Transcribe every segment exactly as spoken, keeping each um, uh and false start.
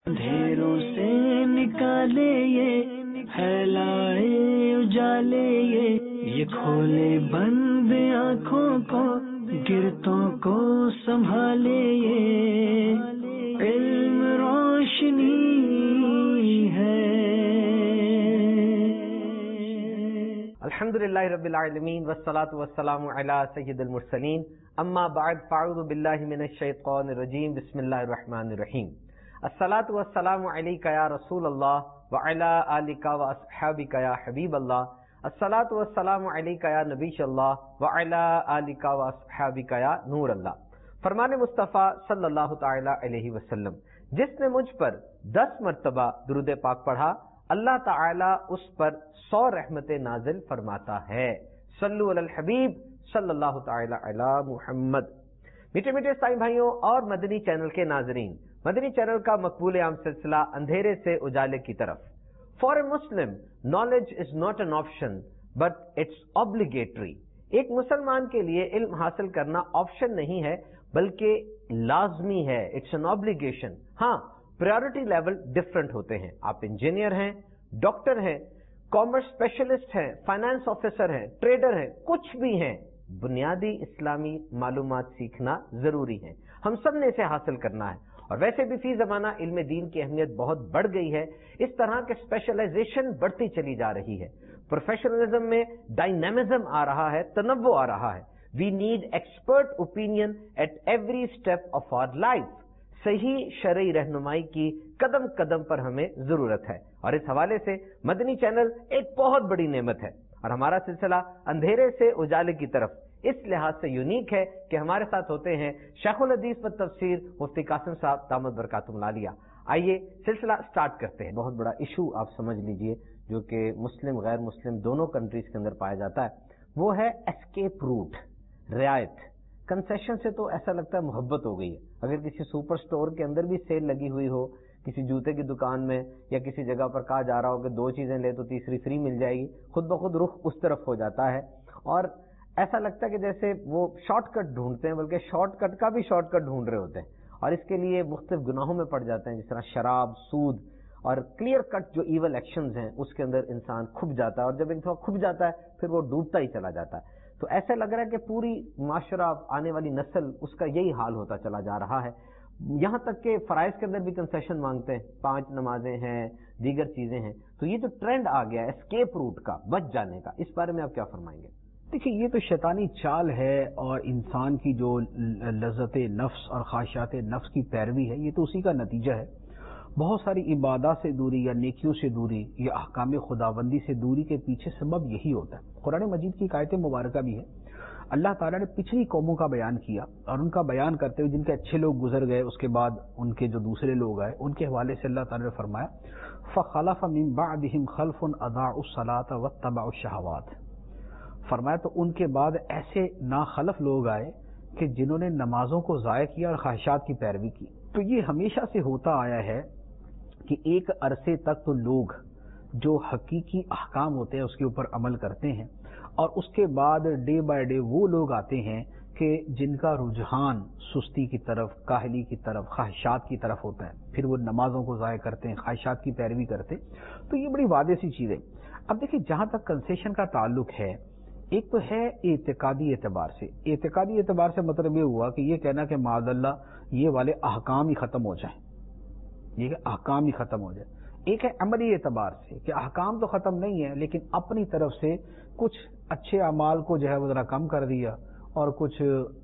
اندھیروں سے نکالے یہ پھیلائے اجالے یہ یہ کھولے بند آنکھوں کو گرتوں کو سنبھالے یہ علم روشنی ہے. الحمدللہ رب العالمین والصلاة والسلام علی سید المرسلین اما بعد فاعوذ باللہ من الشیطان الرجیم بسم اللہ الرحمن الرحیم. الصلاة والسلام علیک یا رسول اللہ وعلی آلک واصحابک یا حبیب اللہ. الصلاة والسلام علیک یا نبی اللہ وعلی آلک واصحابک یا نور اللہ. فرمان مصطفیٰ صلی اللہ تعالی علیہ وسلم، جس نے مجھ پر دس مرتبہ درود پاک پڑھا اللہ تعالی اس پر سو رحمت نازل فرماتا ہے. صلو علی الحبیب صلی اللہ تعالی علی محمد. میٹھے میٹھے اسلامی بھائیوں اور مدنی چینل کے ناظرین، مدنی چینل کا مقبول عام سلسلہ اندھیرے سے اجالے کی طرف. For a Muslim knowledge is not an option but it's obligatory. ایک مسلمان کے لیے علم حاصل کرنا آپشن نہیں ہے بلکہ لازمی ہے. It's an obligation. ہاں، پریورٹی لیول ڈفرنٹ ہوتے ہیں. آپ انجینئر ہیں، ڈاکٹر ہیں، کامرس اسپیشلسٹ ہیں، فائنانس آفیسر ہیں، ٹریڈر ہیں، کچھ بھی ہیں، بنیادی اسلامی معلومات سیکھنا ضروری ہے. ہم سب نے اسے حاصل کرنا ہے. اور ویسے بھی فی زمانہ علم دین کی اہمیت بہت بڑھ گئی ہے. اس طرح کے اسپیشلائزیشن بڑھتی چلی جا رہی ہے. پروفیشنلزم میں ڈائنامزم آ رہا ہے، تنوع آ رہا ہے. We need expert opinion at every step of our life. صحیح شرعی رہنمائی کی قدم قدم پر ہمیں ضرورت ہے. اور اس حوالے سے مدنی چینل ایک بہت بڑی نعمت ہے. اور ہمارا سلسلہ اندھیرے سے اجالے کی طرف اس لحاظ سے یونیک ہے کہ ہمارے ساتھ ہوتے ہیں شیخ الحدیث و تفسیر مفتی قاسم صاحب دامت برکاتہم العالیہ. آئیے سلسلہ سٹارٹ کرتے ہیں. بہت بڑا ایشو آپ سمجھ لیجئے جو کہ مسلم غیر مسلم دونوں کنٹریز کے اندر پایا جاتا ہے، وہ ہے اسکیپ روٹ، رعایت. کنسیشن سے تو ایسا لگتا ہے محبت ہو گئی ہے. اگر کسی سپر سٹور کے اندر بھی سیل لگی ہوئی ہو، کسی جوتے کی دکان میں یا کسی جگہ پر کہا جا رہا ہو کہ دو چیزیں لے تو تیسری فری مل جائے گی، خود بخود رخ اس طرف ہو جاتا ہے. اور ایسا لگتا ہے کہ جیسے وہ شارٹ کٹ ڈھونڈتے ہیں، بلکہ شارٹ کٹ کا بھی شارٹ کٹ ڈھونڈ رہے ہوتے ہیں، اور اس کے لیے مختلف گناہوں میں پڑ جاتے ہیں، جس طرح شراب، سود اور کلیئر کٹ جو ایول ایکشنز ہیں اس کے اندر انسان کھپ جاتا ہے. اور جب انسان کھپ جاتا ہے پھر وہ ڈوبتا ہی چلا جاتا ہے. تو ایسا لگ رہا ہے کہ پوری معاشرہ، آنے والی نسل، اس کا یہی حال ہوتا چلا جا رہا ہے. یہاں تک کہ فرائض کے اندر بھی کنسیشن مانگتے ہیں، پانچ نمازیں ہیں، دیگر چیزیں ہیں. تو یہ جو ٹرینڈ آ گیا ہے اسکیپ روٹ کا، بچ جانے کا، اس بارے میں آپ کیا فرمائیں گے؟ دیکھیے، یہ تو شیطانی چال ہے اور انسان کی جو لذت نفس اور خواہشات نفس کی پیروی ہے، یہ تو اسی کا نتیجہ ہے. بہت ساری عبادات سے دوری یا نیکیوں سے دوری یا احکام خداوندی سے دوری کے پیچھے سبب یہی ہوتا ہے. قرآن مجید کی ایک آیت مبارکہ بھی ہے. اللہ تعالیٰ نے پچھلی قوموں کا بیان کیا اور ان کا بیان کرتے ہوئے جن کے اچھے لوگ گزر گئے، اس کے بعد ان کے جو دوسرے لوگ آئے، ان کے حوالے سے اللہ تعالیٰ نے فرمایا فَخَلَفَ مِن بَعْدِهِمْ خَلْفٌ أَضَاعُوا الصَّلَاةَ وَاتَّبَعُوا الشَّهَوَاتِ. فرمایا تو ان کے بعد ایسے ناخلف لوگ آئے کہ جنہوں نے نمازوں کو ضائع کیا اور خواہشات کی پیروی کی. تو یہ ہمیشہ سے ہوتا آیا ہے کہ ایک عرصے تک تو لوگ جو حقیقی احکام ہوتے ہیں اس کے اوپر عمل کرتے ہیں، اور اس کے بعد ڈے بائی ڈے وہ لوگ آتے ہیں کہ جن کا رجحان سستی کی طرف، کاہلی کی طرف، خواہشات کی طرف ہوتا ہے. پھر وہ نمازوں کو ضائع کرتے ہیں، خواہشات کی پیروی کرتے ہیں. تو یہ بڑی واضح سی چیز ہے. اب دیکھیں، جہاں تک کنسیشن کا تعلق ہے، ایک تو ہے اعتقادی اعتبار سے. اعتقادی اعتبار سے مطلب یہ ہوا کہ یہ کہنا کہ معاذ اللہ یہ والے احکام ہی ختم ہو جائیں، یہ کہ احکام ہی ختم ہو جائے. ایک ہے عملی اعتبار سے کہ احکام تو ختم نہیں ہے لیکن اپنی طرف سے کچھ اچھے اعمال کو جو ہے وہ ذرا کم کر دیا اور کچھ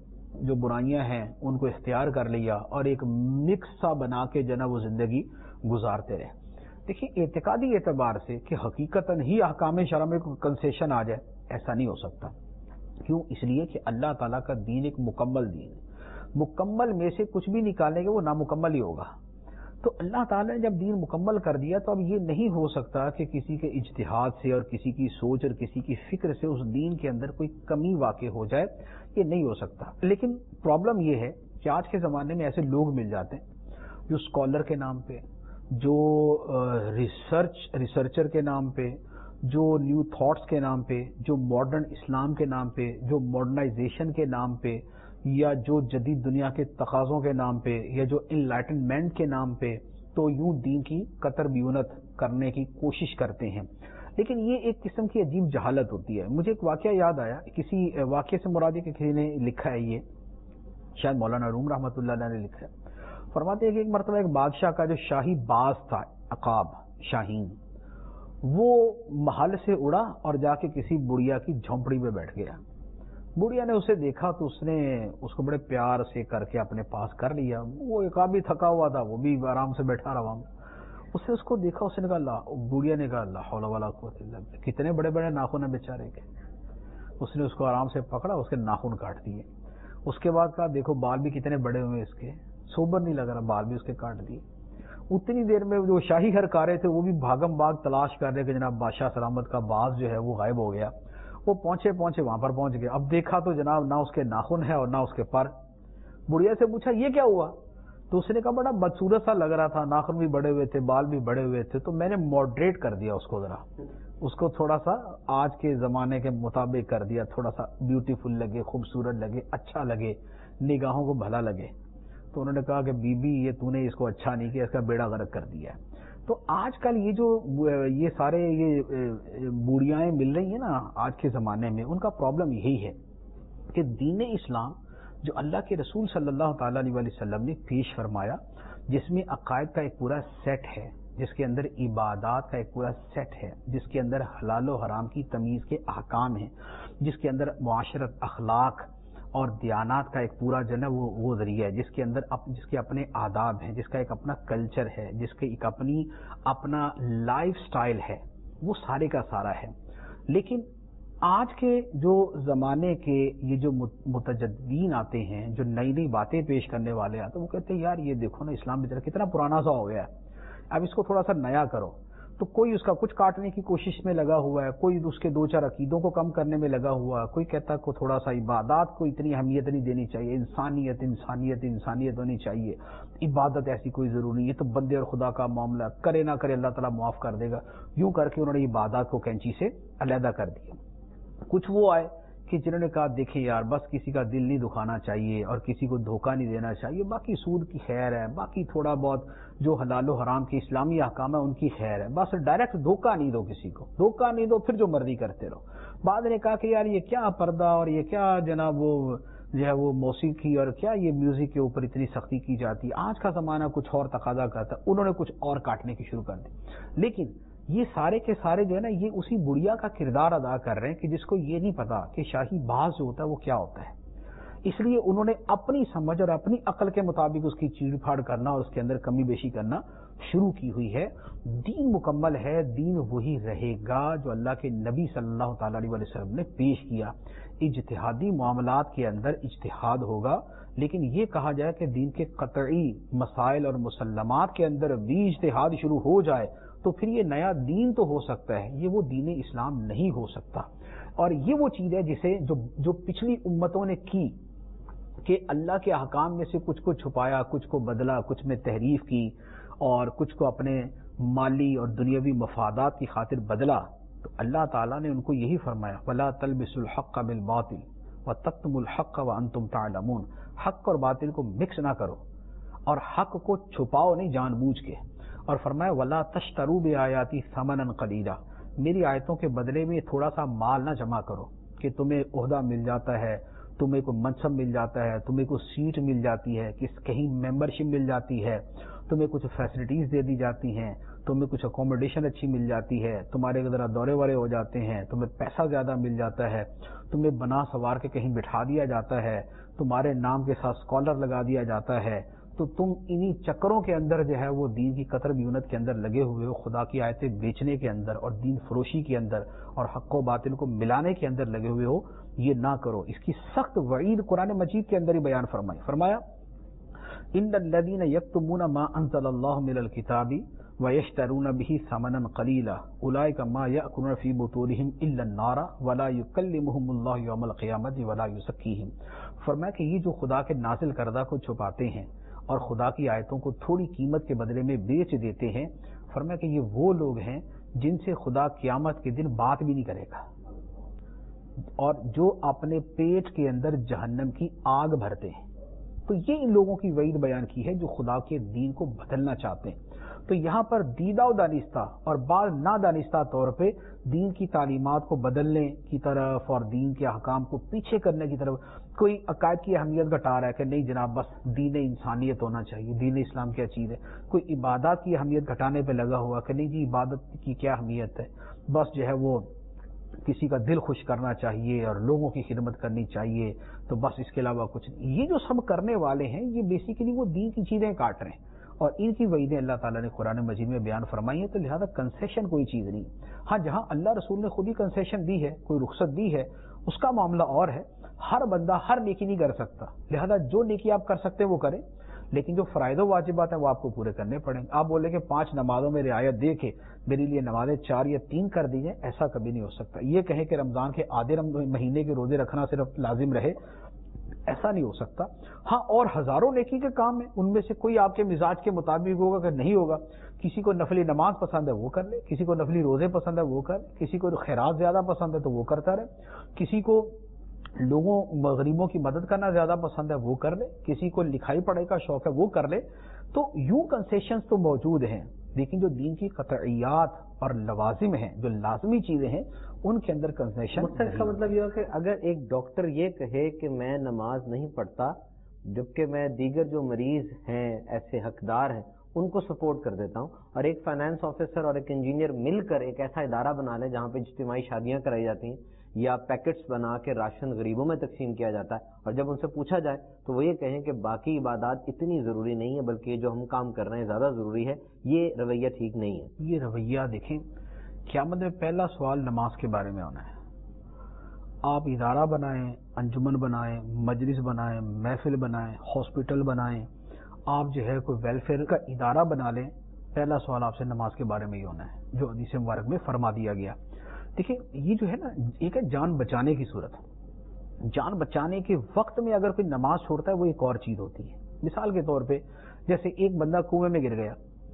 جو برائیاں ہیں ان کو اختیار کر لیا اور ایک مکس سا بنا کے جو ہے وہ زندگی گزارتے رہے. دیکھیے، اعتقادی اعتبار سے کہ حقیقتاً ہی احکام شرع میں کنسیشن آ جائے، ایسا نہیں ہو سکتا. کیوں؟ اس لیے کہ اللہ تعالیٰ کا دین ایک مکمل دین ہے. مکمل میں سے کچھ بھی نکالیں گے وہ نامکمل ہی ہوگا. تو اللہ تعالیٰ نے جب دین مکمل کر دیا تو اب یہ نہیں ہو سکتا کہ کسی کے اجتہاد سے اور کسی کی سوچ اور کسی کی فکر سے اس دین کے اندر کوئی کمی واقع ہو جائے. یہ نہیں ہو سکتا. لیکن پرابلم یہ ہے کہ آج کے زمانے میں ایسے لوگ مل جاتے ہیں جو اسکالر کے نام پہ، جو ریسرچ ریسرچر کے نام پہ، جو نیو تھاٹس کے نام پہ، جو ماڈرن اسلام کے نام پہ، جو ماڈرنائزیشن کے نام پہ، یا جو جدید دنیا کے تقاضوں کے نام پہ، یا جو انلائٹنمنٹ کے نام پہ تو یوں دین کی قطر بیونت کرنے کی کوشش کرتے ہیں. لیکن یہ ایک قسم کی عجیب جہالت ہوتی ہے. مجھے ایک واقعہ یاد آیا, کسی واقعے سے مراد ہے کہ کسی نے لکھا ہے, یہ شاید مولانا روم رحمۃ اللہ علیہ نے لکھا ہے. فرماتے ہیں کہ ایک مرتبہ ایک بادشاہ کا جو شاہی باز تھا, عقاب شاہین, وہ محل سے اڑا اور جا کے کسی بڑھیا کی جھونپڑی میں بیٹھ گیا. بڑھیا نے اسے دیکھا تو اس نے اس کو بڑے پیار سے کر کے اپنے پاس کر لیا. وہ عقاب بھی تھکا ہوا تھا, وہ بھی آرام سے بیٹھا رہا. اس نے اس کو دیکھا, اس نے کہا اللہ, بڑھیا نے کہا اللہ حول ولا قوت الا باللہ, کتنے بڑے بڑے ناخن ہیں بیچارے کے. اس نے اس کو آرام سے پکڑا, اس کے ناخن کاٹ دیے. اس کے بعد کہا دیکھو بال بھی کتنے بڑے ہوئے اس کے, سوبر نہیں لگ رہا, بال بھی اس کے کاٹ دیے. اتنی دیر میں جو شاہی ہرکارے تھے وہ بھی بھاگم بھاگ تلاش کر رہے کہ جناب بادشاہ سلامت کا باز جو ہے وہ غائب ہو گیا. وہ پہنچے پہنچے وہاں پر پہنچ گئے. اب دیکھا تو جناب نہ اس کے ناخن ہے اور نہ اس کے پر. بڑھیا سے پوچھا یہ کیا ہوا, تو اس نے کہا بڑا بدصورت سا لگ رہا تھا, ناخن بھی بڑے ہوئے تھے, بال بھی بڑے ہوئے تھے, تو میں نے ماڈریٹ کر دیا اس کو, ذرا اس کو تھوڑا سا آج کے زمانے کے مطابق کر دیا, تھوڑا سا بیوٹیفل لگے, خوبصورت لگے, اچھا لگے, نگاہوں کو بھلا لگے. تو انہوں نے کہا کہ بی بی یہ تو نے اس کو اچھا نہیں کیا, اس کا بیڑا غرق کر دیا ہے. تو آج کل یہ جو یہ سارے یہ بوڑھیاں مل رہی ہیں نا آج کے زمانے میں, ان کا پرابلم یہی ہے کہ دین اسلام جو اللہ کے رسول صلی اللہ تعالیٰ علیہ وسلم نے پیش فرمایا, جس میں عقائد کا ایک پورا سیٹ ہے, جس کے اندر عبادات کا ایک پورا سیٹ ہے, جس کے اندر حلال و حرام کی تمیز کے احکام ہیں, جس کے اندر معاشرت, اخلاق اور دیانات کا ایک پورا جو ہے وہ وہ ذریعہ ہے, جس کے اندر اپ, جس کے اپنے آداب ہیں, جس کا ایک اپنا کلچر ہے, جس کے ایک اپنی اپنا لائف سٹائل ہے, وہ سارے کا سارا ہے. لیکن آج کے جو زمانے کے یہ جو متجدین آتے ہیں, جو نئی نئی باتیں پیش کرنے والے آتے ہیں, وہ کہتے ہیں یار یہ دیکھو نا اسلام بیچارہ کتنا پرانا سا ہو گیا ہے, اب اس کو تھوڑا سا نیا کرو. تو کوئی اس کا کچھ کاٹنے کی کوشش میں لگا ہوا ہے, کوئی اس کے دو چار عقیدوں کو کم کرنے میں لگا ہوا ہے, کوئی کہتا ہے کو تھوڑا سا عبادات کو اتنی اہمیت نہیں دینی چاہیے, انسانیت انسانیت انسانیت ہونی چاہیے, عبادت ایسی کوئی ضروری نہیں ہے, تو بندے اور خدا کا معاملہ کرے نہ کرے اللہ تعالیٰ معاف کر دے گا. یوں کر کے انہوں نے عبادات کو کینچی سے علیحدہ کر دیا. کچھ وہ آئے کہ جنہوں نے کہا دیکھیں یار بس کسی کا دل نہیں دکھانا چاہیے اور کسی کو دھوکہ نہیں دینا چاہیے, باقی سود کی خیر ہے, باقی تھوڑا بہت جو حلال و حرام کے اسلامی احکام ہے ان کی خیر ہے, بس ڈائریکٹ دھوکہ نہیں دو, کسی کو دھوکہ نہیں دو, پھر جو مرضی کرتے رہو. بعد نے کہا کہ یار یہ کیا پردہ اور یہ کیا جناب وہ جو ہے وہ موسیقی اور کیا یہ میوزک کے اوپر اتنی سختی کی جاتی, آج کا زمانہ کچھ اور تقاضا کرتا. انہوں نے کچھ اور کاٹنے کی شروع کر دی. لیکن یہ سارے کے سارے جو ہے نا یہ اسی بڑھیا کا کردار ادا کر رہے ہیں کہ جس کو یہ نہیں پتا کہ شاہی باز جو ہوتا ہے وہ کیا ہوتا ہے. اس لیے انہوں نے اپنی سمجھ اور اپنی عقل کے مطابق اس کی چیڑ پھاڑ کرنا اور اس کے اندر کمی بیشی کرنا شروع کی ہوئی ہے. دین مکمل ہے, دین وہی رہے گا جو اللہ کے نبی صلی اللہ تعالی علیہ وسلم نے پیش کیا. اجتہادی معاملات کے اندر اجتہاد ہوگا, لیکن یہ کہا جائے کہ دین کے قطعی مسائل اور مسلمات کے اندر بھی اجتہاد شروع ہو جائے تو پھر یہ نیا دین تو ہو سکتا ہے, یہ وہ دین اسلام نہیں ہو سکتا. اور یہ وہ چیز ہے جسے جو جو پچھلی امتوں نے کی کہ اللہ کے احکام میں سے کچھ کو چھپایا, کچھ کو بدلا, کچھ میں تحریف کی اور کچھ کو اپنے مالی اور دنیاوی مفادات کی خاطر بدلا. تو اللہ تعالیٰ نے ان کو یہی فرمایا وَلَا تَلْبِسُوا الْحَقَّ بِالْبَاطِلِ وَتَكْتُمُوا الْحَقَّ وَأَنْتُمْ تَعْلَمُونَ. حق اور باطل کو مکس نہ کرو اور حق کو چھپاؤ نہیں جان بوجھ کے. اور فرمایا وَلَا تَشْتَرُوا بِآيَاتِي ثَمَنًا قَلِيلًا. میری آیتوں کے بدلے میں تھوڑا سا مال نہ جمع کرو کہ تمہیں عہدہ مل جاتا ہے, تمہیں کوئی منصب مل جاتا ہے, تمہیں کوئی سیٹ مل جاتی ہے, کس کہیں ممبرشپ مل جاتی ہے, تمہیں کچھ فیسلٹیز دے دی جاتی ہیں, تمہیں کچھ اکوموڈیشن اچھی مل جاتی ہے, تمہارے ذرا دورے وارے ہو جاتے ہیں, تمہیں پیسہ زیادہ مل جاتا ہے, تمہیں بنا سوار کے کہیں بٹھا دیا جاتا ہے, تمہارے نام کے ساتھ اسکالر لگا دیا جاتا ہے, تو تم انہی چکروں کے اندر جو ہے وہ دین کی قطر بیونت کے اندر لگے ہوئے ہو, خدا کی آیتیں بیچنے کے اندر اور دین فروشی کے اندر اور حق و باطل کو ملانے کے اندر لگے ہوئے ہو. یہ نہ کرو. اس کی سخت وعید قرآن مجید کے اندر ہی بیان فرمائی. فرمایا ان الذین یکتمون ما انزل اللہ من الکتاب ویشترون به ثمنا قلیلا اولئک ما یأکلون فی بطونہم الا النار ولا یکلمہم اللہ یوم القیامۃ ولا یزکیہم. فرمایا کہ یہ جو خدا کے نازل کردہ کو چھپاتے ہیں اور خدا کی آیتوں کو تھوڑی قیمت کے بدلے میں بیچ دیتے ہیں, فرمایا کہ یہ وہ لوگ ہیں جن سے خدا قیامت کے دن بات بھی نہیں کرے گا اور جو اپنے پیٹ کے اندر جہنم کی آگ بھرتے ہیں. تو یہ ان لوگوں کی وعید بیان کی ہے جو خدا کے دین کو بدلنا چاہتے ہیں. تو یہاں پر دیدہ و دانستہ اور بعض نادانستہ طور پہ دین کی تعلیمات کو بدلنے کی طرف اور دین کے احکام کو پیچھے کرنے کی طرف کوئی عقائد کی اہمیت گھٹا رہا ہے کہ نہیں جناب بس دین انسانیت ہونا چاہیے، دین اسلام کیا چیز ہے. کوئی عبادات کی اہمیت گھٹانے پہ لگا ہوا کہ نہیں جی عبادت کی کیا اہمیت ہے، بس جو ہے وہ کسی کا دل خوش کرنا چاہیے اور لوگوں کی خدمت کرنی چاہیے، تو بس اس کے علاوہ کچھ نہیں. یہ جو سب کرنے والے ہیں یہ بیسیکلی وہ دین کی چیزیں کاٹ رہے ہیں اور ان کی وعیدیں اللہ تعالیٰ نے قرآن مجید میں بیان فرمائی ہیں. تو لہذا کنسیشن کوئی چیز نہیں. ہاں جہاں اللہ رسول نے خود ہی کنسیشن دی ہے، کوئی رخصت دی ہے، اس کا معاملہ اور ہے. ہر بندہ ہر نیکی نہیں کر سکتا، لہذا جو نیکی آپ کر سکتے ہیں وہ کریں، لیکن جو فرائض و واجبات ہیں وہ آپ کو پورے کرنے پڑیں. آپ بولیں کہ پانچ نمازوں میں رعایت دے کے میرے لیے نمازیں چار یا تین کر دی جائیں، ایسا کبھی نہیں ہو سکتا. یہ کہیں کہ رمضان کے آدھے مہینے کے روزے رکھنا صرف لازم رہے، ایسا نہیں ہو سکتا. ہاں اور ہزاروں نیکی کے کام ہیں، ان میں سے کوئی آپ کے مزاج کے مطابق ہوگا کہ نہیں ہوگا. کسی کو نفلی نماز پسند ہے وہ کر لے، کسی کو نفلی روزے پسند ہے وہ کر لے، کسی کو خیرات زیادہ پسند ہے تو وہ کرتا رہے، کسی کو لوگوں غریبوں کی مدد کرنا زیادہ پسند ہے وہ کر لے، کسی کو لکھائی پڑھائی کا شوق ہے وہ کر لے. تو یوں کنسیشنز تو موجود ہیں، لیکن جو دین کی قطعیات اور لوازم ہیں، جو لازمی چیزیں ہیں، ان کے اندر کنسیشن. اس کا مطلب یہ ہے کہ اگر ایک ڈاکٹر یہ کہے کہ میں نماز نہیں پڑھتا جبکہ میں دیگر جو مریض ہیں ایسے حقدار ہیں ان کو سپورٹ کر دیتا ہوں، اور ایک فائنانس آفیسر اور ایک انجینئر مل کر ایک ایسا ادارہ بنا لے جہاں پہ اجتماعی شادیاں کرائی جاتی ہیں یا پیکٹس بنا کے راشن غریبوں میں تقسیم کیا جاتا ہے، اور جب ان سے پوچھا جائے تو وہ یہ کہیں کہ باقی عبادات اتنی ضروری نہیں ہے بلکہ یہ جو ہم کام کر رہے ہیں زیادہ ضروری ہے، یہ رویہ ٹھیک نہیں ہے. یہ رویہ دیکھیں، قیامت میں پہلا سوال نماز کے بارے میں ہونا ہے. آپ ادارہ بنائیں، انجمن بنائیں، مجلس بنائیں، محفل بنائیں، ہاسپٹل بنائیں، آپ جو ہے کوئی ویلفیئر کا ادارہ بنا لیں، پہلا سوال آپ سے نماز کے بارے میں ہی ہونا ہے جو حدیث مبارک میں فرما دیا گیا. دیکھیں یہ جو ہے نا ایک ہے جان بچانے کی صورت، جان بچانے کے وقت میں اگر کوئی نماز چھوڑتا ہے وہ ایک اور چیز ہوتی ہے. مثال کے طور پہ جیسے ایک بندہ کنویں میں گر گیا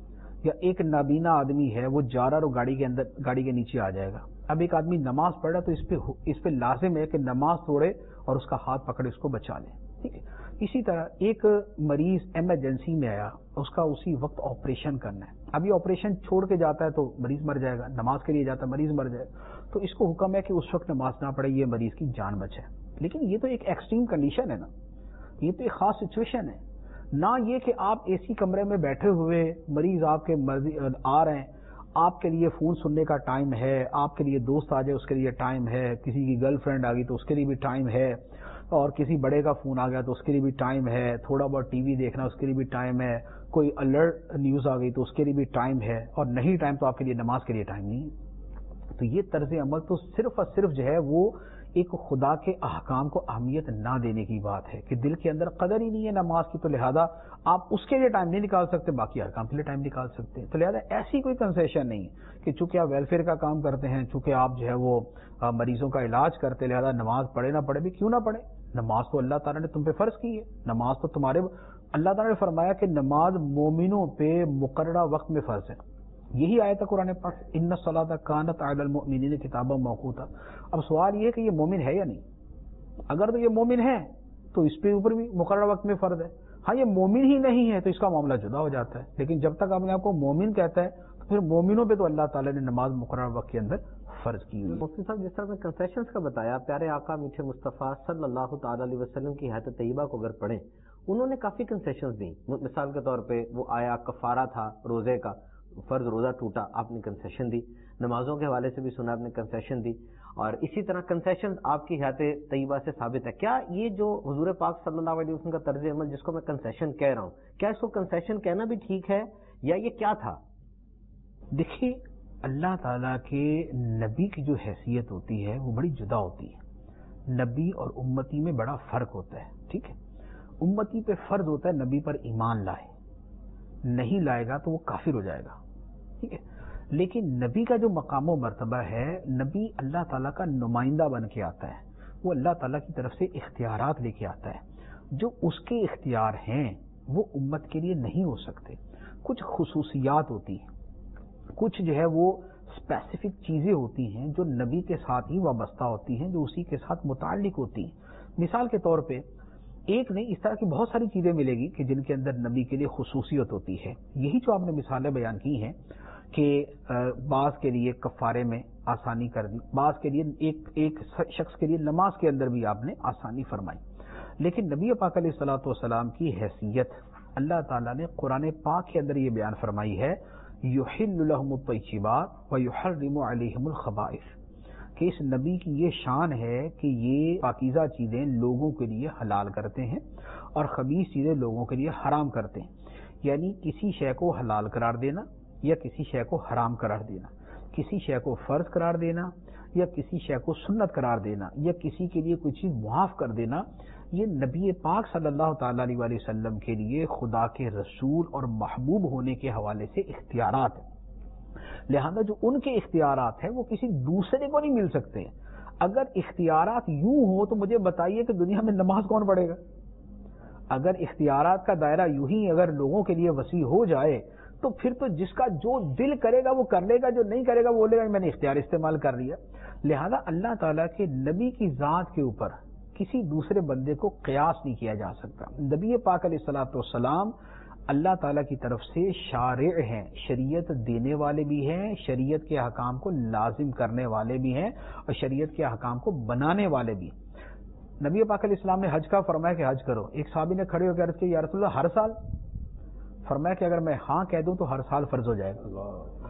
یا ایک نابینا آدمی ہے وہ جا رہا اور گاڑی کے اندر گاڑی کے نیچے آ جائے گا. اب ایک آدمی نماز پڑھ رہا تو اس پہ اس پہ لازم ہے کہ نماز توڑے اور اس کا ہاتھ پکڑے اس کو بچا لے. ٹھیک ہے. اسی طرح ایک مریض ایمرجنسی میں آیا، اس کا اسی وقت آپریشن کرنا ہے، اب یہ آپریشن چھوڑ کے جاتا ہے تو مریض مر جائے گا، نماز کے لیے جاتا ہے مریض مر جائے گا، تو اس کو حکم ہے کہ اس وقت نماز نہ پڑھے، یہ مریض کی جان بچے. لیکن یہ تو ایک ایکسٹریم کنڈیشن ہے نا، یہ تو ایک خاص سچویشن ہے. نہ یہ کہ آپ اے سی کمرے میں بیٹھے ہوئے مریض آپ کے آ رہے ہیں، آپ کے لیے فون سننے کا ٹائم ہے، آپ کے لیے دوست آ جائے اس کے لیے ٹائم ہے، کسی کی گرل فرینڈ آ گئی تو اس کے لیے بھی ٹائم ہے، اور کسی بڑے کا فون آ گیا تو اس کے لیے بھی ٹائم ہے، تھوڑا بہت ٹی وی دیکھنا اس کے لیے بھی ٹائم ہے، کوئی الرٹ نیوز آ گئی تو اس کے لیے بھی ٹائم ہے، اور نہیں ٹائم تو آپ کے لیے نماز کے لیے ٹائم نہیں ہے. تو یہ طرز عمل تو صرف اور صرف جو ہے وہ ایک خدا کے احکام کو اہمیت نہ دینے کی بات ہے کہ دل کے اندر قدر ہی نہیں ہے نماز کی، تو لہذا آپ اس کے لیے ٹائم نہیں نکال سکتے، باقی احکام کے لیے ٹائم نکال سکتے ہیں. تو لہذا ایسی کوئی کنسیشن نہیں ہے کہ چونکہ آپ ویلفیئر کا کام کرتے ہیں، چونکہ آپ جو ہے وہ مریضوں کا علاج کرتے، لہذا نماز پڑھے نہ پڑھے بھی کیوں نہ پڑھے. نماز تو اللہ تعالیٰ نے تم پہ فرض کی ہے، نماز تو تمہارے اللہ تعالیٰ نے فرمایا کہ نماز مومنوں پہ مقررہ وقت میں فرض ہے. یہی آیت ہے قرآن پاک، ان الصلاۃ کانت علی المؤمنین کتابا موقوتا. اب سوال یہ ہے کہ یہ مومن ہے یا نہیں. اگر تو یہ مومن ہے تو اس پہ اوپر بھی مقررہ وقت میں فرض ہے. ہاں یہ مومن ہی نہیں ہے تو اس کا معاملہ جدا ہو جاتا ہے. لیکن جب تک اپنے آپ کو مومن کہتا ہے تو پھر مومنوں پہ تو اللہ تعالیٰ نے نماز مقررہ وقت کے اندر فرض کی ہوئی. مفتی صاحب جس طرح میں کنسیشنز کا بتایا، پیارے آقا میٹھے مصطفیٰ صلی اللہ تعالی علیہ وسلم کی حیات طیبہ کو اگر پڑھیں، انہوں نے کافی کنسیشنز دی. مثال کے طور پہ وہ آیا کفارہ تھا روزے کا، فرض روزہ ٹوٹا آپ نے کنسیشن دی، نمازوں کے حوالے سے بھی سنا آپ نے کنسیشن دی، اور اسی طرح کنسیشن آپ کی حیات طیبہ سے ثابت ہے. کیا یہ جو حضور پاک صلی اللہ علیہ وسلم کا طرز عمل جس کو میں کنسیشن کہہ رہا ہوں، کیا اس کو کنسیشن کہنا بھی ٹھیک ہے یا یہ کیا تھا؟ دیکھیے اللہ تعالیٰ کے نبی کی جو حیثیت ہوتی ہے وہ بڑی جدا ہوتی ہے. نبی اور امتی میں بڑا فرق ہوتا ہے. ٹھیک ہے. امتی پہ فرض ہوتا ہے نبی پر ایمان لائے، نہیں لائے گا تو وہ کافر ہو جائے گا. ٹھیک ہے. لیکن نبی کا جو مقام و مرتبہ ہے، نبی اللہ تعالیٰ کا نمائندہ بن کے آتا ہے، وہ اللہ تعالیٰ کی طرف سے اختیارات لے کے آتا ہے. جو اس کے اختیار ہیں وہ امت کے لیے نہیں ہو سکتے. کچھ خصوصیات ہوتی ہیں، کچھ جو ہے وہ اسپیسیفک چیزیں ہوتی ہیں جو نبی کے ساتھ ہی وابستہ ہوتی ہیں، جو اسی کے ساتھ متعلق ہوتی ہیں. مثال کے طور پہ ایک نہیں، اس طرح کی بہت ساری چیزیں ملے گی کہ جن کے اندر نبی کے لیے خصوصیت ہوتی ہے. یہی جو آپ نے مثالیں بیان کی ہیں کہ بعض کے لیے کفارے میں آسانی کر دی، بعض کے لیے ایک ایک شخص کے لیے نماز کے اندر بھی آپ نے آسانی فرمائی. لیکن نبی پاک علیہ الصلوۃ والسلام کی حیثیت اللہ تعالیٰ نے قرآن پاک کے اندر یہ بیان فرمائی ہے، یحل لہم الطیبات ویحرم علیہم الخبائث، کہ اس نبی کی یہ شان ہے کہ یہ پاکیزہ چیزیں لوگوں کے لیے حلال کرتے ہیں اور خبیث چیزیں لوگوں کے لیے حرام کرتے ہیں. یعنی کسی شے کو حلال قرار دینا یا کسی شے کو حرام قرار دینا، کسی شے کو فرض قرار دینا یا کسی شے کو سنت قرار دینا، یا کسی کے لیے کوئی چیز معاف کر دینا، یہ نبی پاک صلی اللہ تعالیٰ علیہ وآلہ وسلم کے لیے خدا کے رسول اور محبوب ہونے کے حوالے سے اختیارات ہیں. لہذا جو ان کے اختیارات ہیں وہ کسی دوسرے کو نہیں مل سکتے. اگر اختیارات یوں ہوں تو مجھے بتائیے کہ دنیا میں نماز کون پڑھے گا؟ اگر اختیارات کا دائرہ یوں ہی اگر لوگوں کے لیے وسیع ہو جائے تو پھر تو جس کا جو دل کرے گا وہ کر لے گا، جو نہیں کرے گا وہ بولے گا میں نے اختیار استعمال کر لیا. لہذا اللہ تعالیٰ کے نبی کی ذات کے اوپر کسی دوسرے بندے کو قیاس نہیں کیا جا سکتا. نبی پاک علیہ الصلوۃ والسلام اللہ تعالیٰ کی طرف سے شارع ہیں، شریعت دینے والے بھی ہیں، شریعت کے احکام کو لازم کرنے والے بھی ہیں اور شریعت کے احکام کو بنانے والے بھی. نبی پاک علیہ السلام نے حج کا فرمایا کہ حج کرو. ایک صحابی نے کھڑے ہو کے عرض کیا یا رسول اللہ ہر سال؟ فرمایا کہ اگر میں ہاں کہہ دوں تو ہر سال فرض ہو جائے گا.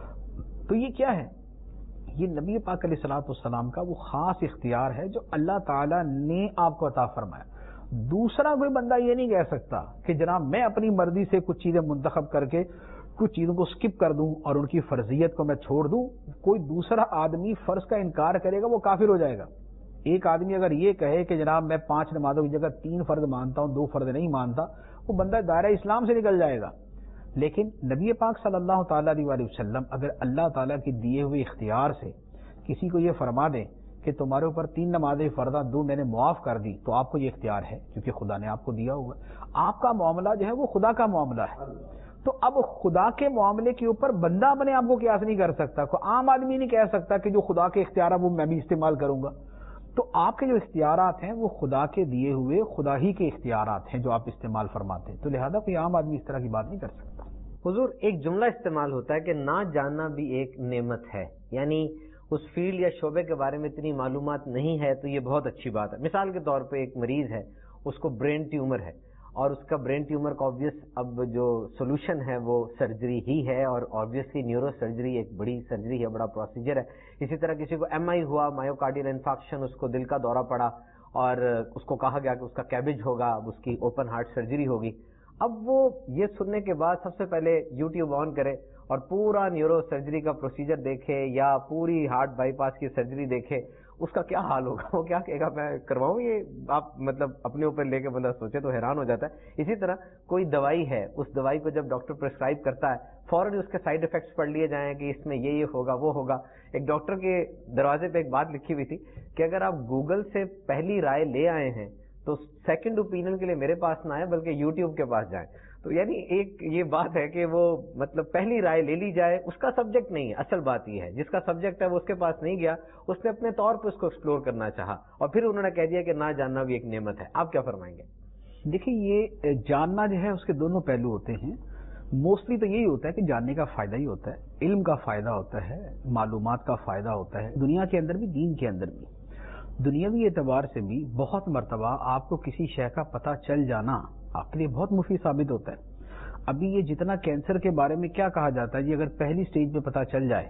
تو یہ کیا ہے؟ یہ نبی پاک علیہ الصلوۃ والسلام کا وہ خاص اختیار ہے جو اللہ تعالیٰ نے آپ کو عطا فرمایا. دوسرا کوئی بندہ یہ نہیں کہہ سکتا کہ جناب میں اپنی مرضی سے کچھ چیزیں منتخب کر کے کچھ چیزوں کو سکپ کر دوں اور ان کی فرضیت کو میں چھوڑ دوں. کوئی دوسرا آدمی فرض کا انکار کرے گا وہ کافر ہو جائے گا. ایک آدمی اگر یہ کہے کہ جناب میں پانچ نمازوں کی جگہ تین فرض مانتا ہوں، دو فرض نہیں مانتا، وہ بندہ دائرہ اسلام سے نکل جائے گا. لیکن نبی پاک صلی اللہ تعالیٰ علیہ وآلہ وسلم اگر اللہ تعالیٰ کے دیے ہوئے اختیار سے کسی کو یہ فرما دیں کہ تمہارے اوپر تین نمازیں فرضہ دو میں نے معاف کر دی، تو آپ کو یہ اختیار ہے کیونکہ خدا نے آپ کو دیا ہوا ہے. آپ کا معاملہ جو ہے وہ خدا کا معاملہ ہے. تو اب خدا کے معاملے کے اوپر بندہ اپنے آپ کو قیاس نہیں کر سکتا. کوئی عام آدمی نہیں کہہ سکتا کہ جو خدا کے اختیار ہے وہ میں بھی استعمال کروں گا. تو آپ کے جو اختیارات ہیں وہ خدا کے دیے ہوئے خدا ہی کے اختیارات ہیں جو آپ استعمال فرماتے ہیں. تو لہذا کوئی عام آدمی اس طرح کی بات نہیں کر سکتا. حضور ایک جملہ استعمال ہوتا ہے کہ نہ جاننا بھی ایک نعمت ہے، یعنی اس فیلڈ یا شعبے کے بارے میں اتنی معلومات نہیں ہے تو یہ بہت اچھی بات ہے. مثال کے طور پہ ایک مریض ہے، اس کو برین ٹیومر ہے اور اس کا برین ٹیومر کا آبویس اب جو سولوشن ہے وہ سرجری ہی ہے، اور آبویسلی نیورو سرجری ایک بڑی سرجری ہے، بڑا پروسیجر ہے. اسی طرح کسی کو ایم آئی ہوا، مایوکارڈیل انفارکشن، اس کو دل کا دورہ پڑا اور اس کو کہا گیا کہ اس کا کیبج ہوگا، اب اس کی اوپن ہارٹ سرجری ہوگی. اب وہ یہ سننے کے بعد سب سے پہلے یوٹیوب آن کرے اور پورا نیورو سرجری کا پروسیجر دیکھے یا پوری ہارٹ بائی پاس کی سرجری دیکھے، اس کا کیا حال ہوگا؟ وہ کیا کہے گا میں کرواؤں یہ؟ آپ مطلب اپنے اوپر لے کے بندہ سوچے تو حیران ہو جاتا ہے. اسی طرح کوئی دوائی ہے، اس دوائی کو جب ڈاکٹر پرسکرائب کرتا ہے فوراً اس کے سائیڈ افیکٹس پڑھ لیے جائیں کہ اس میں یہ یہ ہوگا وہ ہوگا. ایک ڈاکٹر کے دروازے پہ ایک بات لکھی ہوئی تھی کہ اگر آپ گوگل سے پہلی رائے لے آئے ہیں تو سیکنڈ اوپینین کے لیے میرے پاس نہ آئے بلکہ یوٹیوب کے پاس جائیں. تو یعنی ایک یہ بات ہے کہ وہ مطلب پہلی رائے لے لی جائے، اس کا سبجیکٹ نہیں ہے. اصل بات یہ ہے جس کا سبجیکٹ ہے وہ اس کے پاس نہیں گیا، اس نے اپنے طور پہ اس کو ایکسپلور کرنا چاہا اور پھر انہوں نے کہہ دیا کہ نہ جاننا بھی ایک نعمت ہے. آپ کیا فرمائیں گے؟ دیکھیں یہ جاننا جو ہے اس کے دونوں پہلو ہوتے ہیں. موسٹلی تو یہی ہوتا ہے کہ جاننے کا فائدہ ہی ہوتا ہے، علم کا فائدہ ہوتا ہے، معلومات کا فائدہ ہوتا ہے، دنیا کے اندر بھی دین کے اندر بھی. دنیاوی اعتبار سے بھی بہت مرتبہ آپ کو کسی شے کا پتہ چل جانا آپ کے لیے بہت مفید ثابت ہوتا ہے. ابھی یہ جتنا کینسر کے بارے میں کیا کہا جاتا ہے، یہ اگر پہلی سٹیج پہ پتہ چل جائے،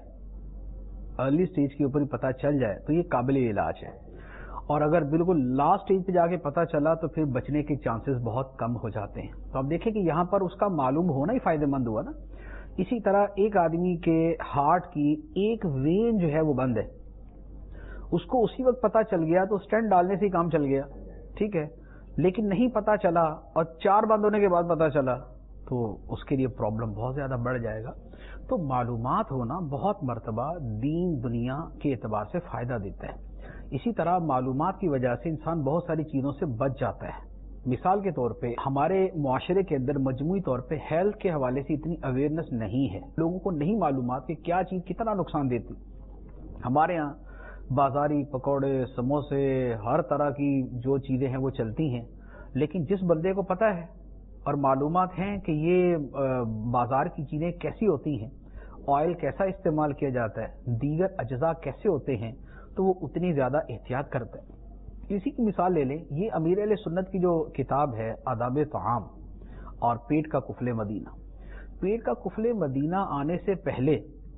ارلی سٹیج کے اوپر ہی پتہ چل جائے تو یہ قابل علاج ہے، اور اگر بالکل لاسٹ سٹیج پہ جا کے پتہ چلا تو پھر بچنے کے چانسز بہت کم ہو جاتے ہیں. تو آپ دیکھیں کہ یہاں پر اس کا معلوم ہونا ہی فائدہ مند ہوا نا. اسی طرح ایک آدمی کے ہارٹ کی ایک وین جو ہے وہ بند ہے، اس کو اسی وقت پتہ چل گیا تو اسٹینٹ ڈالنے سے ہی کام چل گیا، ٹھیک ہے. لیکن نہیں پتہ چلا اور چار بند ہونے کے بعد پتہ چلا تو اس کے لیے پرابلم بہت زیادہ بڑھ جائے گا. تو معلومات ہونا بہت مرتبہ دین دنیا کے اعتبار سے فائدہ دیتا ہے. اسی طرح معلومات کی وجہ سے انسان بہت ساری چیزوں سے بچ جاتا ہے. مثال کے طور پہ ہمارے معاشرے کے اندر مجموعی طور پہ ہیلتھ کے حوالے سے اتنی اویئرنیس نہیں ہے، لوگوں کو نہیں معلومات کہ کیا چیز کتنا نقصان دیتی. ہمارے ہاں بازاری پکوڑے، سموسے، ہر طرح کی جو چیزیں ہیں وہ چلتی ہیں، لیکن جس بندے کو پتہ ہے اور معلومات ہیں کہ یہ بازار کی چیزیں کیسی ہوتی ہیں، آئل کیسا استعمال کیا جاتا ہے، دیگر اجزاء کیسے ہوتے ہیں، تو وہ اتنی زیادہ احتیاط کرتا ہے۔ اسی کی مثال لے لیں، یہ امیر اہل سنت کی جو کتاب ہے آداب طعام اور پیٹ کا کفل مدینہ، پیٹ کا کفل مدینہ آنے سے پہلے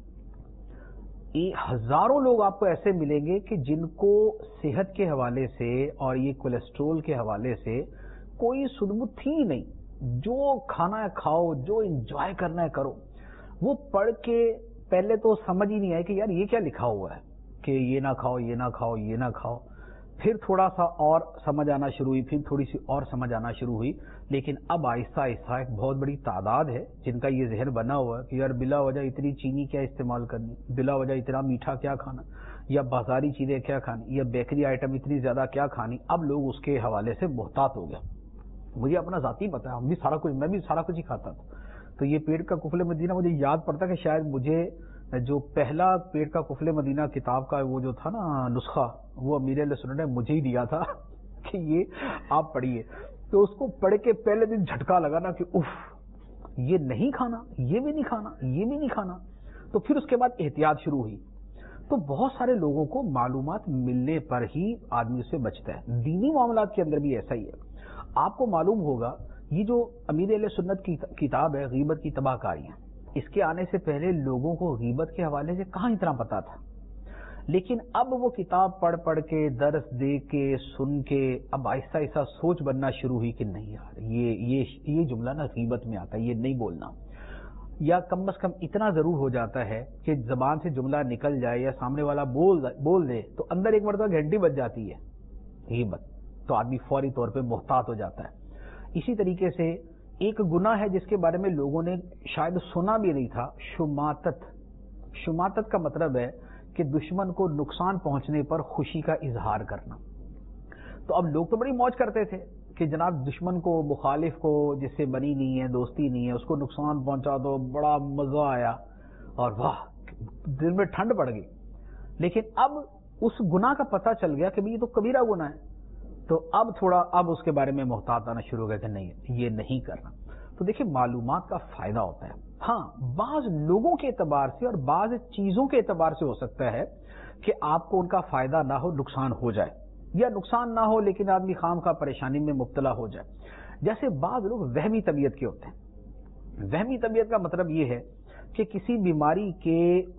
ہزاروں لوگ آپ کو ایسے ملیں گے کہ جن کو صحت کے حوالے سے اور یہ کولیسٹرول کے حوالے سے کوئی سدبت تھی نہیں، جو کھانا ہے کھاؤ، جو انجوائے کرنا ہے کرو۔ وہ پڑھ کے پہلے تو سمجھ ہی نہیں آئے کہ یار یہ کیا لکھا ہوا ہے کہ یہ نہ کھاؤ، یہ نہ کھاؤ، یہ نہ کھاؤ۔ پھر تھوڑا سا اور سمجھ آنا شروع ہوئی، پھر تھوڑی سی اور سمجھ آنا شروع ہوئی، لیکن اب آہستہ آہستہ ایک بہت بڑی تعداد ہے جن کا یہ ذہن بنا ہوا ہے کہ یار بلا وجہ اتنی چینی کیا استعمال کرنی، بلا وجہ اتنا میٹھا کیا کھانا، یا بازاری چیزیں کیا کھانی، یا بیکری آئٹم اتنی زیادہ کیا کھانی۔ اب لوگ اس کے حوالے سے محتاط ہو گیا۔ مجھے اپنا ذاتی پتہ ہے، ہم بھی سارا کچھ میں بھی سارا کچھ ہی کھاتا تھا، تو یہ پیٹ کا کفل مدینہ مجھے یاد پڑتا کہ شاید مجھے جو پہلا پیٹ کا کفل مدینہ کتاب کا وہ جو تھا نا نسخہ، وہ امیر اہل سنت نے مجھے ہی دیا تھا کہ یہ آپ پڑھیے۔ تو اس کو پڑھ کے پہلے دن جھٹکا لگا نا کہ اف، یہ نہیں کھانا، یہ بھی نہیں کھانا، یہ بھی نہیں کھانا۔ تو پھر اس کے بعد احتیاط شروع ہوئی۔ تو بہت سارے لوگوں کو معلومات ملنے پر ہی آدمی اس سے بچتا ہے۔ دینی معاملات کے اندر بھی ایسا ہی ہے۔ آپ کو معلوم ہوگا یہ جو امیر اہل سنت کی کتاب ہے غیبت کی تباہ کاریاں، اس کے آنے سے پہلے لوگوں کو غیبت کے حوالے سے کہاں اتنا پتا تھا، لیکن اب وہ کتاب پڑھ پڑھ کے، درس دے کے، سن کے، اب آہستہ آہستہ سوچ بننا شروع ہوئی کہ نہیں یار یہ یہ یہ جملہ نا غیبت میں آتا ہے، یہ نہیں بولنا، یا کم از کم اتنا ضرور ہو جاتا ہے کہ زبان سے جملہ نکل جائے یا سامنے والا بول بول دے تو اندر ایک مرتبہ گھنٹی بج جاتی ہے غیبت، تو آدمی فوری طور پہ محتاط ہو جاتا ہے۔ اسی طریقے سے ایک گناہ ہے جس کے بارے میں لوگوں نے شاید سنا بھی نہیں تھا، شماتت۔ شماتت کا مطلب ہے کہ دشمن کو نقصان پہنچنے پر خوشی کا اظہار کرنا۔ تو اب لوگ تو بڑی موج کرتے تھے کہ جناب دشمن کو، مخالف کو، جس سے بنی نہیں ہے، دوستی نہیں ہے، اس کو نقصان پہنچا دو، بڑا مزہ آیا اور واہ دل میں ٹھنڈ پڑ گئی۔ لیکن اب اس گناہ کا پتہ چل گیا کہ یہ تو کبیرہ گناہ ہے، تو اب تھوڑا اب اس کے بارے میں محتاط آنا شروع ہو گیا کہ نہیں یہ نہیں کرنا۔ تو دیکھیں معلومات کا فائدہ ہوتا ہے، ہاں بعض لوگوں کے اعتبار سے اور بعض چیزوں کے اعتبار سے ہو سکتا ہے کہ آپ کو ان کا فائدہ نہ ہو، نقصان ہو جائے، یا نقصان نہ ہو لیکن آدمی خام خواہ پریشانی میں مبتلا ہو جائے۔ جیسے بعض لوگ وہمی طبیعت کے ہوتے ہیں۔ وہمی طبیعت کا مطلب یہ ہے کہ کسی بیماری کے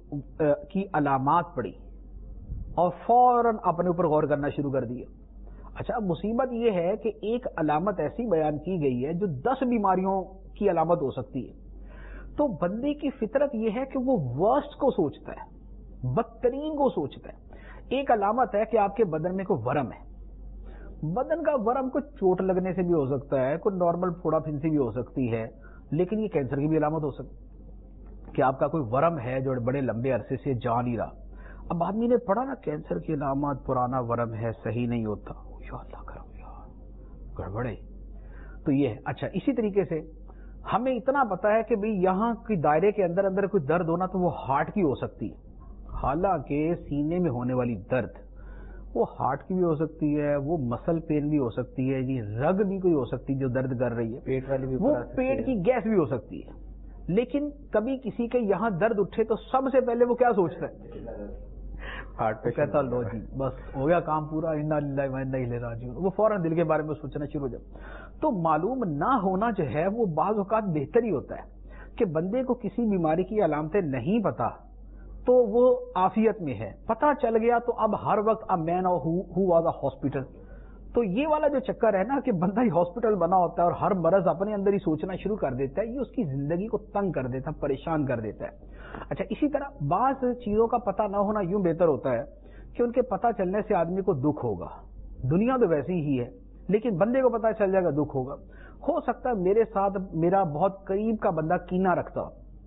کی علامات پڑی اور فوراً اپنے اوپر غور کرنا شروع کر دیا۔ اچھا مصیبت یہ ہے کہ ایک علامت ایسی بیان کی گئی ہے جو دس بیماریوں کی علامت ہو سکتی ہے، تو بندے کی فطرت یہ ہے کہ وہ ورسٹ کو سوچتا ہے، بدترین کو سوچتا ہے۔ ایک علامت ہے کہ آپ کے بدن میں کوئی ورم ہے، بدن کا ورم کوئی چوٹ لگنے سے بھی ہو سکتا ہے، کوئی نارمل پھوڑا پھنسی بھی ہو سکتی ہے، لیکن یہ کینسر کی بھی علامت ہو سکتی ہے کہ آپ کا کوئی ورم ہے جو بڑے لمبے عرصے سے جا نہیں رہا۔ اب آدمی نے پڑھا نا کینسر کی علامات، پرانا ورم ہے، صحیح نہیں ہوتا، یا اللہ کرو یار گڑبڑے، تو یہ ہے۔ اچھا اسی طریقے سے ہمیں اتنا پتا ہے کہ بھئی یہاں کی دائرے کے اندر اندر کوئی درد ہونا تو وہ ہارٹ کی ہو سکتی ہے، حالانکہ سینے میں ہونے والی درد وہ ہارٹ کی بھی ہو سکتی ہے، وہ مسل پین بھی ہو سکتی ہے، جی رگ بھی کوئی ہو سکتی ہے جو درد کر رہی ہے، پیٹ والی بھی، وہ پیٹ کی گیس بھی ہو سکتی ہے۔ لیکن کبھی کسی کے یہاں درد اٹھے تو سب سے پہلے وہ کیا سوچتا ہے؟ ہارٹ پہ کہتا لو جی بس ہو گیا کام پورا، انا للہ و انا الیہ راجعون، وہ فوراً دل کے بارے میں سوچنا شروع ہو جائے۔ تو معلوم نہ ہونا جو ہے وہ بعض اوقات بہتر ہی ہوتا ہے کہ بندے کو کسی بیماری کی علامتیں نہیں پتا تو وہ عافیت میں ہے، پتہ چل گیا تو اب ہر وقت ا مین ہو واز اے ہاسپٹل، تو یہ والا جو چکر ہے نا کہ بندہ ہی ہاسپٹل بنا ہوتا ہے اور ہر مرض اپنے اندر ہی سوچنا شروع کر دیتا ہے، یہ اس کی زندگی کو تنگ کر دیتا ہے، پریشان کر دیتا ہے۔ اچھا اسی طرح بعض چیزوں کا پتہ نہ ہونا یوں بہتر ہوتا ہے کہ ان کے پتہ چلنے سے آدمی کو دکھ ہوگا، دنیا تو ویسی ہی ہے لیکن بندے کو پتہ چل جائے گا دکھ ہوگا۔ ہو سکتا ہے میرے ساتھ میرا بہت قریب کا بندہ کینہ رکھتا،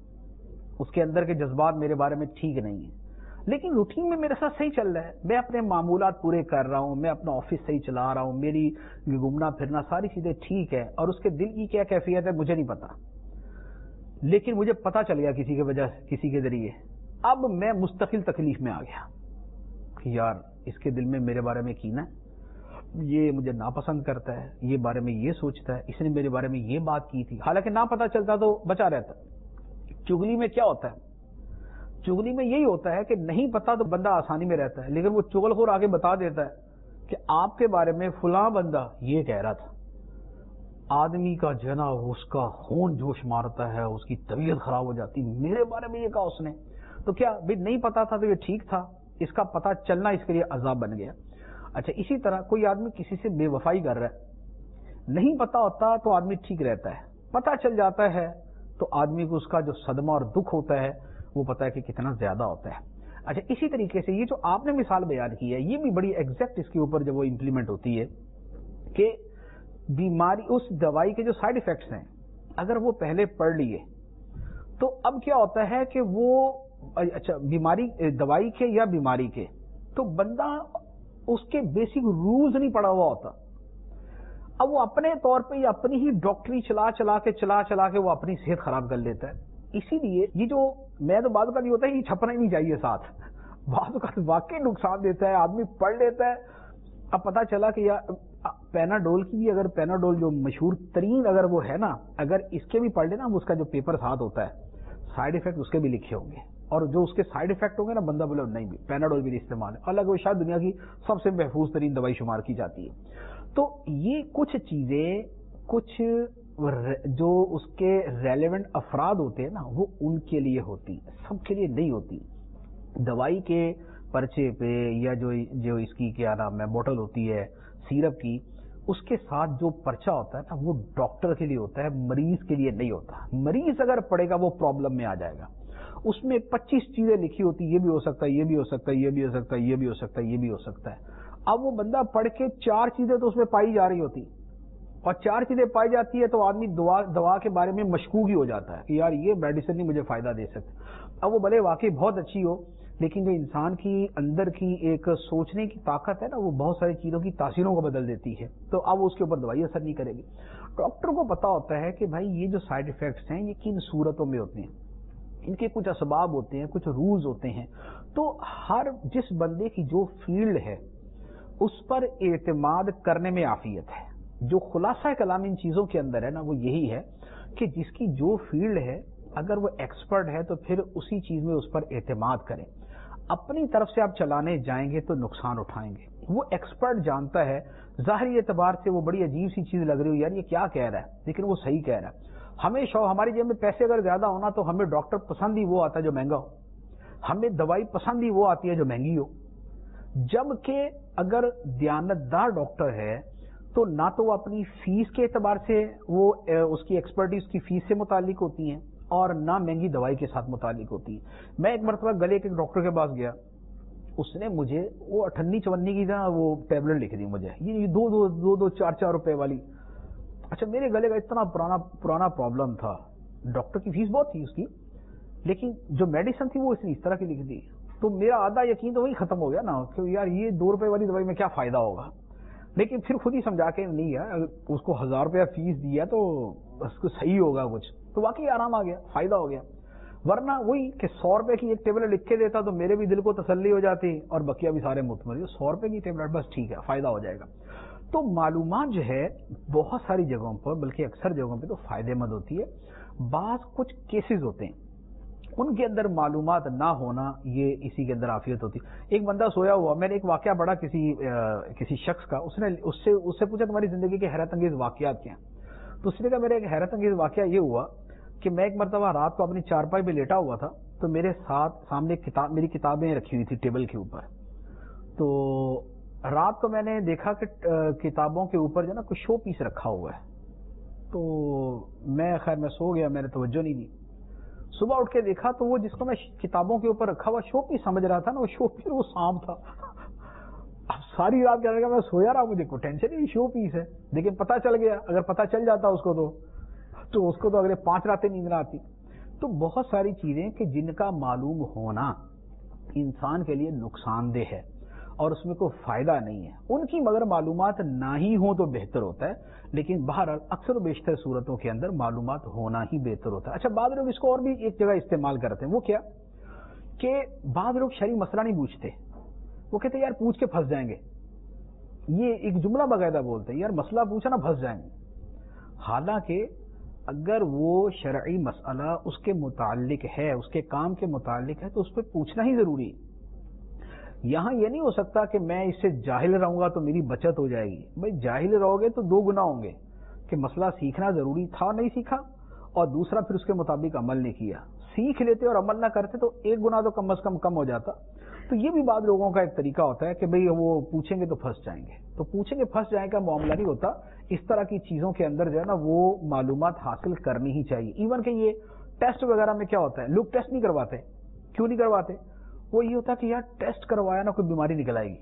اس کے اندر کے جذبات میرے بارے میں ٹھیک نہیں ہیں، لیکن روٹین میں میرے ساتھ صحیح چل رہا ہے، میں اپنے معمولات پورے کر رہا ہوں، میں اپنا آفس صحیح چلا رہا ہوں، میری گھومنا پھرنا ساری چیزیں ٹھیک ہے، اور اس کے دل کی کیا کیفیت ہے مجھے نہیں پتا، لیکن مجھے پتا چل گیا کسی کے وجہ سے، کسی کے ذریعے، اب میں مستقل تکلیف میں آ گیا کہ یار اس کے دل میں میرے بارے میں کینہ ہے، یہ مجھے ناپسند کرتا ہے، یہ بارے میں یہ سوچتا ہے، اس نے میرے بارے میں یہ بات کی تھی، حالانکہ نہ پتہ چلتا تو بچا رہتا۔ چگلی میں کیا ہوتا ہے؟ چگلی میں یہی ہوتا ہے کہ نہیں پتا تو بندہ آسانی میں رہتا ہے، لیکن وہ چغل خور آگے بتا دیتا ہے کہ آپ کے بارے میں فلاں بندہ یہ کہہ رہا تھا۔ آدمی کا جنا اس کا خون جوش مارتا ہے، اس کی طبیعت خراب ہو جاتی، میرے بارے میں یہ کہا اس نے، تو کیا بھی نہیں پتا تھا تو یہ ٹھیک تھا؟ اس کا پتہ چلنا اس کے لیے عذاب بن گیا۔ اچھا، اسی طرح کوئی آدمی کسی سے بے وفائی کر رہا ہے، نہیں پتا ہوتا تو آدمی ٹھیک رہتا ہے، پتہ چل جاتا ہے تو آدمی کو اس کا جو صدمہ اور دکھ ہوتا ہے وہ پتہ ہے کہ کتنا زیادہ ہوتا ہے۔ اچھا، اسی طریقے سے یہ جو آپ نے مثال بیان کی ہے، یہ بھی بڑی ایگزیکٹ اس کے اوپر جب وہ امپلیمنٹ ہوتی ہے کہ بیماری، اس دوائی کے جو سائیڈ ایفیکٹس ہیں اگر وہ پہلے پڑھ لیے تو اب کیا ہوتا ہے کہ وہ اچھا بیماری دوائی کے یا بیماری کے تو بندہ اس کے بیسک رولز نہیں پڑا ہوا ہوتا، اب وہ اپنے طور پہ یا اپنی ہی ڈاکٹری چلا چلا کے چلا چلا کے وہ اپنی صحت خراب کر لیتا ہے۔ اسی لیے یہ جو میں تو بعض کا نہیں ہوتا ہے، یہ چھپنا ہی نہیں چاہیے ساتھ، بعض کا واقعی نقصان دیتا ہے، آدمی پڑھ لیتا ہے، اب پتا چلا کہ یا پیناڈول کی بھی، اگر پیناڈول جو مشہور ترین اگر وہ ہے نا، اگر اس کے بھی پڑھ لینا اس کا جو پیپر ساتھ ہوتا ہے سائیڈ ایفیکٹ اس کے بھی لکھے ہوں گے، اور جو اس کے سائیڈ ایفیکٹ ہوں گے نا بندہ بولے نہیں بھی پیناڈول بھی نہیں استعمال ہے، حالانکہ وہ شاید دنیا کی سب سے محفوظ ترین دوائی شمار کی جاتی ہے۔ تو یہ کچھ چیزیں کچھ جو اس کے ریلیونٹ افراد ہوتے ہیں نا وہ ان کے لیے ہوتی، سب کے لیے نہیں ہوتی۔ دوائی کے پرچے پہ یا جو جو اس کی کیا نام ہے بوٹل ہوتی ہے سیرپ کی، اس کے ساتھ جو پرچہ ہوتا ہے نا وہ ڈاکٹر کے لیے ہوتا ہے، مریض کے لیے نہیں ہوتا۔ مریض اگر پڑھے گا وہ پرابلم میں آ جائے گا، اس میں پچیس چیزیں لکھی ہوتی، یہ بھی ہو سکتا ہے، یہ بھی ہو سکتا ہے، یہ بھی ہو سکتا ہے، یہ بھی ہو سکتا ہے، یہ بھی ہو سکتا ہے۔ اب وہ بندہ پڑھ کے چار چیزیں تو اس میں پائی جا رہی ہوتی، اور چار چیزیں پائی جاتی ہے تو آدمی دوا دوا کے بارے میں مشکوک ہی ہو جاتا ہے کہ یار یہ میڈیسن نہیں مجھے فائدہ دے سکتی۔ اب وہ بھلے واقعی بہت اچھی ہو، لیکن جو انسان کی اندر کی ایک سوچنے کی طاقت ہے نا وہ بہت ساری چیزوں کی تاثیروں کو بدل دیتی ہے، تو اب اس کے اوپر دوائی اثر نہیں کرے گی۔ ڈاکٹر کو پتا ہوتا ہے کہ بھائی یہ جو سائیڈ ایفیکٹس ہیں یہ کن صورتوں میں ہوتے ہیں، ان کے کچھ اسباب ہوتے ہیں، کچھ رولز ہوتے ہیں، تو ہر جس بندے کی جو فیلڈ ہے اس پر اعتماد کرنے میں عافیت ہے۔ جو خلاصہ کلام ان چیزوں کے اندر ہے نا وہ یہی ہے کہ جس کی جو فیلڈ ہے اگر وہ ایکسپرٹ ہے تو پھر اسی چیز میں اس پر اعتماد کریں۔ اپنی طرف سے آپ چلانے جائیں گے تو نقصان اٹھائیں گے۔ وہ ایکسپرٹ جانتا ہے، ظاہری اعتبار سے وہ بڑی عجیب سی چیز لگ رہی ہو، یار یہ کیا کہہ رہا ہے، لیکن وہ صحیح کہہ رہا ہے۔ ہمیشہ ہماری جیب میں پیسے اگر زیادہ ہونا تو ہمیں ڈاکٹر پسند ہی وہ آتا ہے جو مہنگا ہو، ہمیں دوائی پسند ہی وہ آتی ہے جو مہنگی ہو۔ جبکہ اگر دیانتدار ڈاکٹر ہے تو نہ تو وہ اپنی فیس کے اعتبار سے وہ اس کی ایکسپرٹیز کی فیس سے متعلق ہوتی ہیں اور نہ مہنگی دوائی کے ساتھ متعلق ہوتی ہے۔ میں ایک مرتبہ گلے کے ڈاکٹر کے پاس گیا، اس نے مجھے وہ اٹھنی چونی کی نا وہ ٹیبلٹ لکھ دی مجھے، یہ دو دو دو دو چار چار روپے والی۔ اچھا میرے گلے کا اتنا پرانا پرانا پرابلم تھا، ڈاکٹر کی فیس بہت تھی اس کی، لیکن جو میڈیسن تھی وہ اس نے اس طرح کی لکھ دی، تو میرا آدھا یقین تو وہی ختم ہو گیا نا کہ یار یہ دو روپے والی دوائی میں کیا فائدہ ہوگا۔ لیکن پھر خود ہی سمجھا کے نہیں ہے، اس کو ہزار روپیہ فیس دیا تو اس کو صحیح ہوگا کچھ، تو واقعی آرام آ گیا، فائدہ ہو گیا۔ ورنہ وہی کہ سو روپے کی ایک ٹیبلٹ لکھ کے دیتا تو میرے بھی دل کو تسلی ہو جاتی اور بقیہ بھی سارے مطمئن، سو روپے کی ٹیبلٹ بس ٹھیک ہے فائدہ ہو جائے گا۔ تو معلومات جو ہے بہت ساری جگہوں پر بلکہ اکثر جگہوں پہ تو فائدے مند ہوتی ہے۔ بعض کچھ کیسز ہوتے ہیں ان کے اندر معلومات نہ ہونا یہ اسی کے اندر عافیت ہوتی۔ ایک بندہ سویا ہوا، میں نے ایک واقعہ پڑھا کسی کسی شخص کا، اس نے اس سے اس سے پوچھا تمہاری زندگی کے حیرت انگیز واقعات کیا ہیں، تو اس نے کہا میرا ایک حیرت انگیز واقعہ یہ ہوا کہ میں ایک مرتبہ رات کو اپنی چارپائی پہ لیٹا ہوا تھا، تو میرے ساتھ سامنے کتاب میری کتابیں رکھی ہوئی تھی ٹیبل کے اوپر، تو رات کو میں نے دیکھا کہ کتابوں کے اوپر جو نا کوئی شو پیس رکھا ہوا ہے، تو میں خیر میں سو گیا، میں نے توجہ نہیں دی۔ صبح اٹھ کے دیکھا تو وہ جس کو میں کتابوں کے اوپر رکھا ہوا شو پیس سمجھ رہا تھا نا، وہ شو پیس وہ سانپ تھا۔ اب ساری رات کہنے لگا میں سویا رہا، مجھے کوئی ٹینشن نہیں، شو پیس ہے، لیکن پتا چل گیا، اگر پتا چل جاتا اس کو تو تو اس کو تو اگلے پانچ راتیں نیند نہ آتی۔ تو بہت ساری چیزیں کہ جن کا معلوم ہونا انسان کے لیے نقصان دہ ہے اور اس میں کوئی فائدہ نہیں ہے، ان کی مگر معلومات نہ ہی ہوں تو بہتر ہوتا ہے، لیکن بہرحال اکثر و بیشتر صورتوں کے اندر معلومات ہونا ہی بہتر ہوتا ہے۔ اچھا بعض لوگ اس کو اور بھی ایک جگہ استعمال کرتے ہیں، وہ کیا کہ بعض لوگ شرعی مسئلہ نہیں پوچھتے، وہ کہتے ہیں یار پوچھ کے پھنس جائیں گے، یہ ایک جملہ باقاعدہ بولتے ہیں، یار مسئلہ پوچھا نا پھنس جائیں گے. حالانکہ اگر وہ شرعی مسئلہ اس کے متعلق ہے، اس کے کام کے متعلق ہے، تو اس پہ پوچھنا ہی ضروری. یہاں یہ نہیں ہو سکتا کہ میں اس سے جاہل رہوں گا تو میری بچت ہو جائے گی. بھائی جاہل رہو گے تو دو گناہ ہوں گے کہ مسئلہ سیکھنا ضروری تھا نہیں سیکھا، اور دوسرا پھر اس کے مطابق عمل نہیں کیا. سیکھ لیتے اور عمل نہ کرتے تو ایک گناہ تو کم از کم کم ہو جاتا. تو یہ بھی بعض لوگوں کا ایک طریقہ ہوتا ہے کہ بھئی وہ پوچھیں گے تو پھنس جائیں گے. تو پوچھیں گے پھنس جائیں کا معاملہ نہیں ہوتا. اس طرح کی چیزوں کے اندر جو ہے نا وہ معلومات حاصل کرنی ہی چاہیے. ایون کہ یہ ٹیسٹ وغیرہ میں کیا ہوتا ہے، لوگ ٹیسٹ نہیں کرواتے. کیوں نہیں کرواتے؟ وہ یہ ہوتا ہے کہ یار ٹیسٹ کروایا نا کوئی بیماری نکل آئے گی.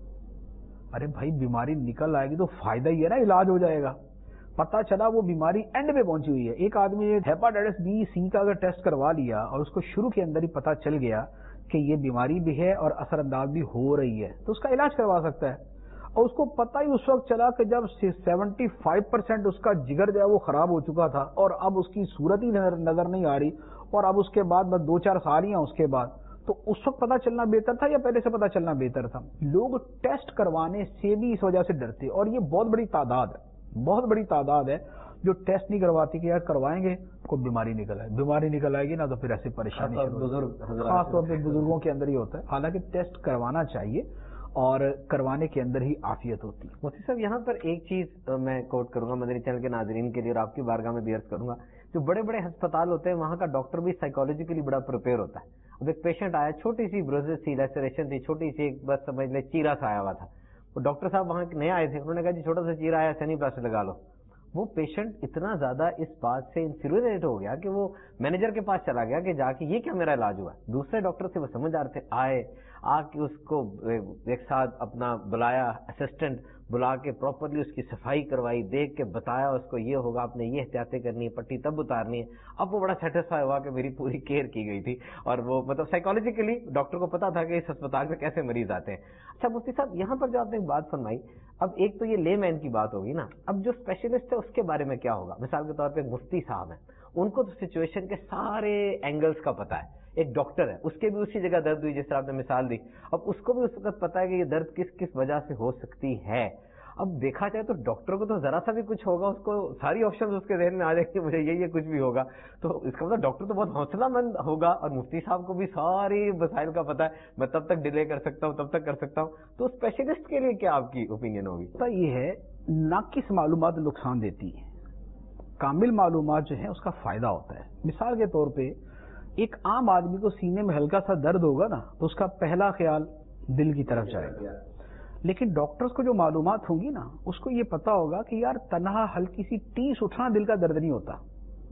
ارے بھائی بیماری نکل آئے گی تو فائدہ ہی ہے نا، علاج ہو جائے گا. پتا چلا وہ بیماری اینڈ پہ پہنچی ہوئی ہے. ایک آدمی نے ہیپاٹائٹس بی سی کا اگر ٹیسٹ کروا لیا اور اس کو شروع کے اندر ہی پتا چل گیا کہ یہ بیماری بھی ہے اور اثر انداز بھی ہو رہی ہے، تو اس کا علاج کروا سکتا ہے. اور اس کو پتہ ہی اس وقت چلا کہ جب سیونٹی فائیو پرسینٹ اس کا جگر جو ہے وہ خراب ہو چکا تھا اور اب اس کی صورت ہی نظر نہیں آ رہی، اور اب اس کے بعد بس دو چار سال ہی ہیں اس کے بعد. تو اس وقت پتا چلنا بہتر تھا یا پہلے سے پتا چلنا بہتر تھا؟ لوگ ٹیسٹ کروانے سے بھی اس وجہ سے ڈرتے، اور یہ بہت بڑی تعداد ہے، بہت بڑی تعداد ہے جو ٹیسٹ نہیں کرواتی کہ یار کروائیں گے کوئی بیماری نکل آئے. بیماری نکل آئے گی نا تو پھر ایسی پریشانی، خاص طور پہ بزرگوں کے اندر ہی ہوتا ہے. حالانکہ ٹیسٹ کروانا چاہیے اور کروانے کے اندر ہی عافیت ہوتی ہے. مفتی صاحب یہاں پر ایک چیز میں کوٹ کروں گا مدنی چینل کے ناظرین کے لیے اور آپ کی بارگاہ میں بھی عرض کروں گا. جو بڑے بڑے ہسپتال ہوتے ہیں وہاں کا ڈاکٹر بھی سائیکالوجیکلی بڑا پریپیئر ہوتا ہے. اب ایک پیشنٹ آیا، چھوٹی سی بروزز تھی، لیسریشن تھی، چھوٹی سی ایک بس سمجھ لے چیرا سا آیا ہوا تھا. وہ ڈاکٹر صاحب وہاں نئے آئے تھے، انہوں نے کہا جی چھوٹا سا چیرا آیا، سینی پلاسٹر لگا لو. وہ پیشنٹ اتنا زیادہ اس بات سے انفیریٹ ہو گیا کہ وہ مینیجر کے پاس چلا گیا کہ جا کے یہ کیا میرا علاج ہوا. دوسرے ڈاکٹر سے وہ سمجھ آ رہے تھے، آئے آ کے اس کو ایک ساتھ اپنا بلایا، اسسٹنٹ بلا کے پراپرلی اس کی صفائی کروائی، دیکھ کے بتایا اس کو یہ ہوگا، آپ نے یہ احتیاطیں کرنی ہے، پٹی تب اتارنی ہے. اب وہ بڑا سیٹسفائی ہوا کہ میری پوری کیئر کی گئی تھی، اور وہ مطلب سائیکالوجیکلی ڈاکٹر کو پتا تھا کہ اس اسپتال میں کیسے مریض آتے ہیں. اچھا مفتی صاحب یہاں پر جو آپ نے ایک بات فرمائی، اب ایک تو یہ لے مین کی بات ہوگی نا، اب جو اسپیشلسٹ ہے اس کے بارے میں کیا ہوگا؟ مثال کے طور پہ ایک مفتی صاحب ہیں، ان کو تو سچویشن کے سارے اینگلز کا پتا ہے. ایک ڈاکٹر ہے، اس کے بھی اسی جگہ درد ہوئی جس طرح آپ نے مثال دی، اب اس کو بھی اس وقت پتا ہے کہ یہ درد کس کس وجہ سے ہو سکتی ہے. اب دیکھا جائے تو ڈاکٹر کو تو ذرا سا بھی کچھ ہوگا، اس کو ساری آپشن اس کے ذہن میں آ جائے کہ مجھے یہ یہ کچھ بھی ہوگا. تو اس کا مطلب ڈاکٹر تو بہت حوصلہ مند ہوگا، اور مفتی صاحب کو بھی ساری مسائل کا پتا ہے، میں تب تک ڈیلے کر سکتا ہوں، تب تک کر سکتا ہوں. تو اسپیشلسٹ کے لیے کیا آپ کی اوپینین ہوگی؟ تو یہ ہے ناقص معلومات نقصان دیتی ہیں، کامل معلومات جو ہے اس کا فائدہ ہوتا ہے. مثال کے طور پہ ایک عام آدمی کو سینے میں ہلکا سا درد ہوگا نا تو اس کا پہلا خیال دل کی طرف جائے گا. لیکن ڈاکٹرز کو جو معلومات ہوں گی نا اس کو یہ پتا ہوگا کہ یار تنہا ہلکی سی ٹیس اٹھنا دل کا درد نہیں ہوتا،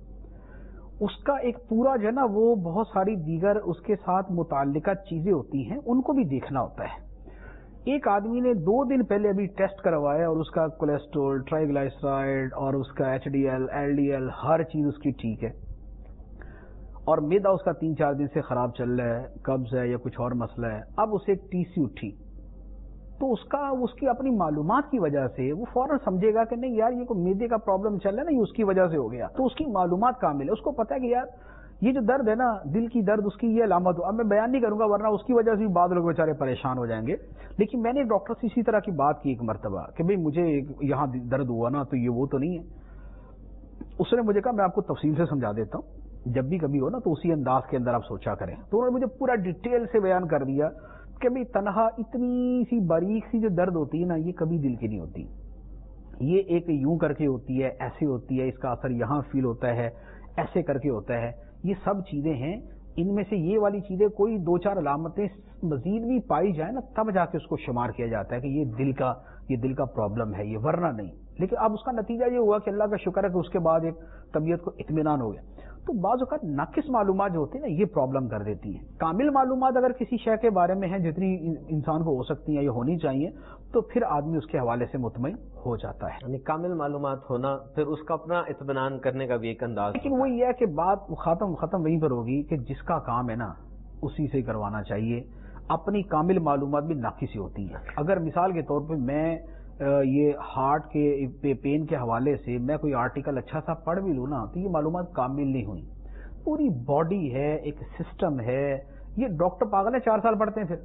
اس کا ایک پورا جو ہے نا وہ بہت ساری دیگر اس کے ساتھ متعلقہ چیزیں ہوتی ہیں، ان کو بھی دیکھنا ہوتا ہے. ایک آدمی نے دو دن پہلے ابھی ٹیسٹ کروایا اور اس کا کولیسٹرول، ٹرائیگلائسرائڈ اور اس کا H D L, L D L ہر چیز اس کی ٹھیک ہے، اور میدا اس کا تین چار دن سے خراب چل رہا ہے، قبض ہے یا کچھ اور مسئلہ ہے. اب اسے ایک ٹی سی اٹھی تو اس کا اس کی اپنی معلومات کی وجہ سے وہ فوراً سمجھے گا کہ نہیں یار یہ کوئی میدے کا پرابلم چل رہا ہے نا، یہ اس کی وجہ سے ہو گیا. تو اس کی معلومات کامل ہے، اس کو پتا ہے کہ یار یہ جو درد ہے نا دل کی درد، اس کی یہ علامت ہو. اب میں بیان نہیں کروں گا ورنہ اس کی وجہ سے بھی بعض لوگ بیچارے پریشان ہو جائیں گے. لیکن میں نے ایک ڈاکٹر سے اسی طرح کی بات کی ایک مرتبہ کہ بھئی مجھے یہاں درد ہوا نا تو یہ وہ تو نہیں ہے. اس نے مجھے کہا میں آپ کو تفصیل سے سمجھا دیتا ہوں، جب بھی کبھی ہو نا تو اسی انداز کے اندر آپ سوچا کریں. تو انہوں نے مجھے پورا ڈیٹیل سے بیان کر دیا کہ بھئی تنہا اتنی سی باریک سی جو درد ہوتی ہے نا یہ کبھی دل کی نہیں ہوتی، یہ ایک یوں کر کے ہوتی ہے، ایسے ہوتی ہے، اس کا اثر یہاں فیل ہوتا ہے، ایسے کر کے ہوتا ہے. یہ سب چیزیں ہیں، ان میں سے یہ والی چیزیں کوئی دو چار علامتیں مزید بھی پائی جائیں نا تب جا کے اس کو شمار کیا جاتا ہے کہ یہ دل کا یہ دل کا پرابلم ہے، یہ ورنہ نہیں. لیکن اب اس کا نتیجہ یہ ہوا کہ اللہ کا شکر ہے کہ اس کے بعد ایک طبیعت کو اطمینان ہو گیا. تو بعض اوقات ناقص معلومات جو ہوتی ہیں نا یہ پرابلم کر دیتی ہیں. کامل معلومات اگر کسی شے کے بارے میں ہیں جتنی انسان کو ہو سکتی ہیں یا ہونی چاہیے تو پھر آدمی اس کے حوالے سے مطمئن ہو جاتا ہے. یعنی کامل معلومات ہونا پھر اس کا اپنا اطمینان کرنے کا بھی ایک انداز. لیکن وہ یہ ہے کہ بات ختم ختم وہیں پر ہوگی کہ جس کا کام ہے نا اسی سے کروانا چاہیے. اپنی کامل معلومات بھی ناقص ہی ہوتی ہیں. اگر مثال کے طور پہ میں یہ ہارٹ کے پین کے حوالے سے میں کوئی آرٹیکل اچھا سا پڑھ بھی لوں نا تو یہ معلومات کامل نہیں ہوئی. پوری باڈی ہے، ایک سسٹم ہے. یہ ڈاکٹر پاگل ہے چار سال پڑھتے ہیں پھر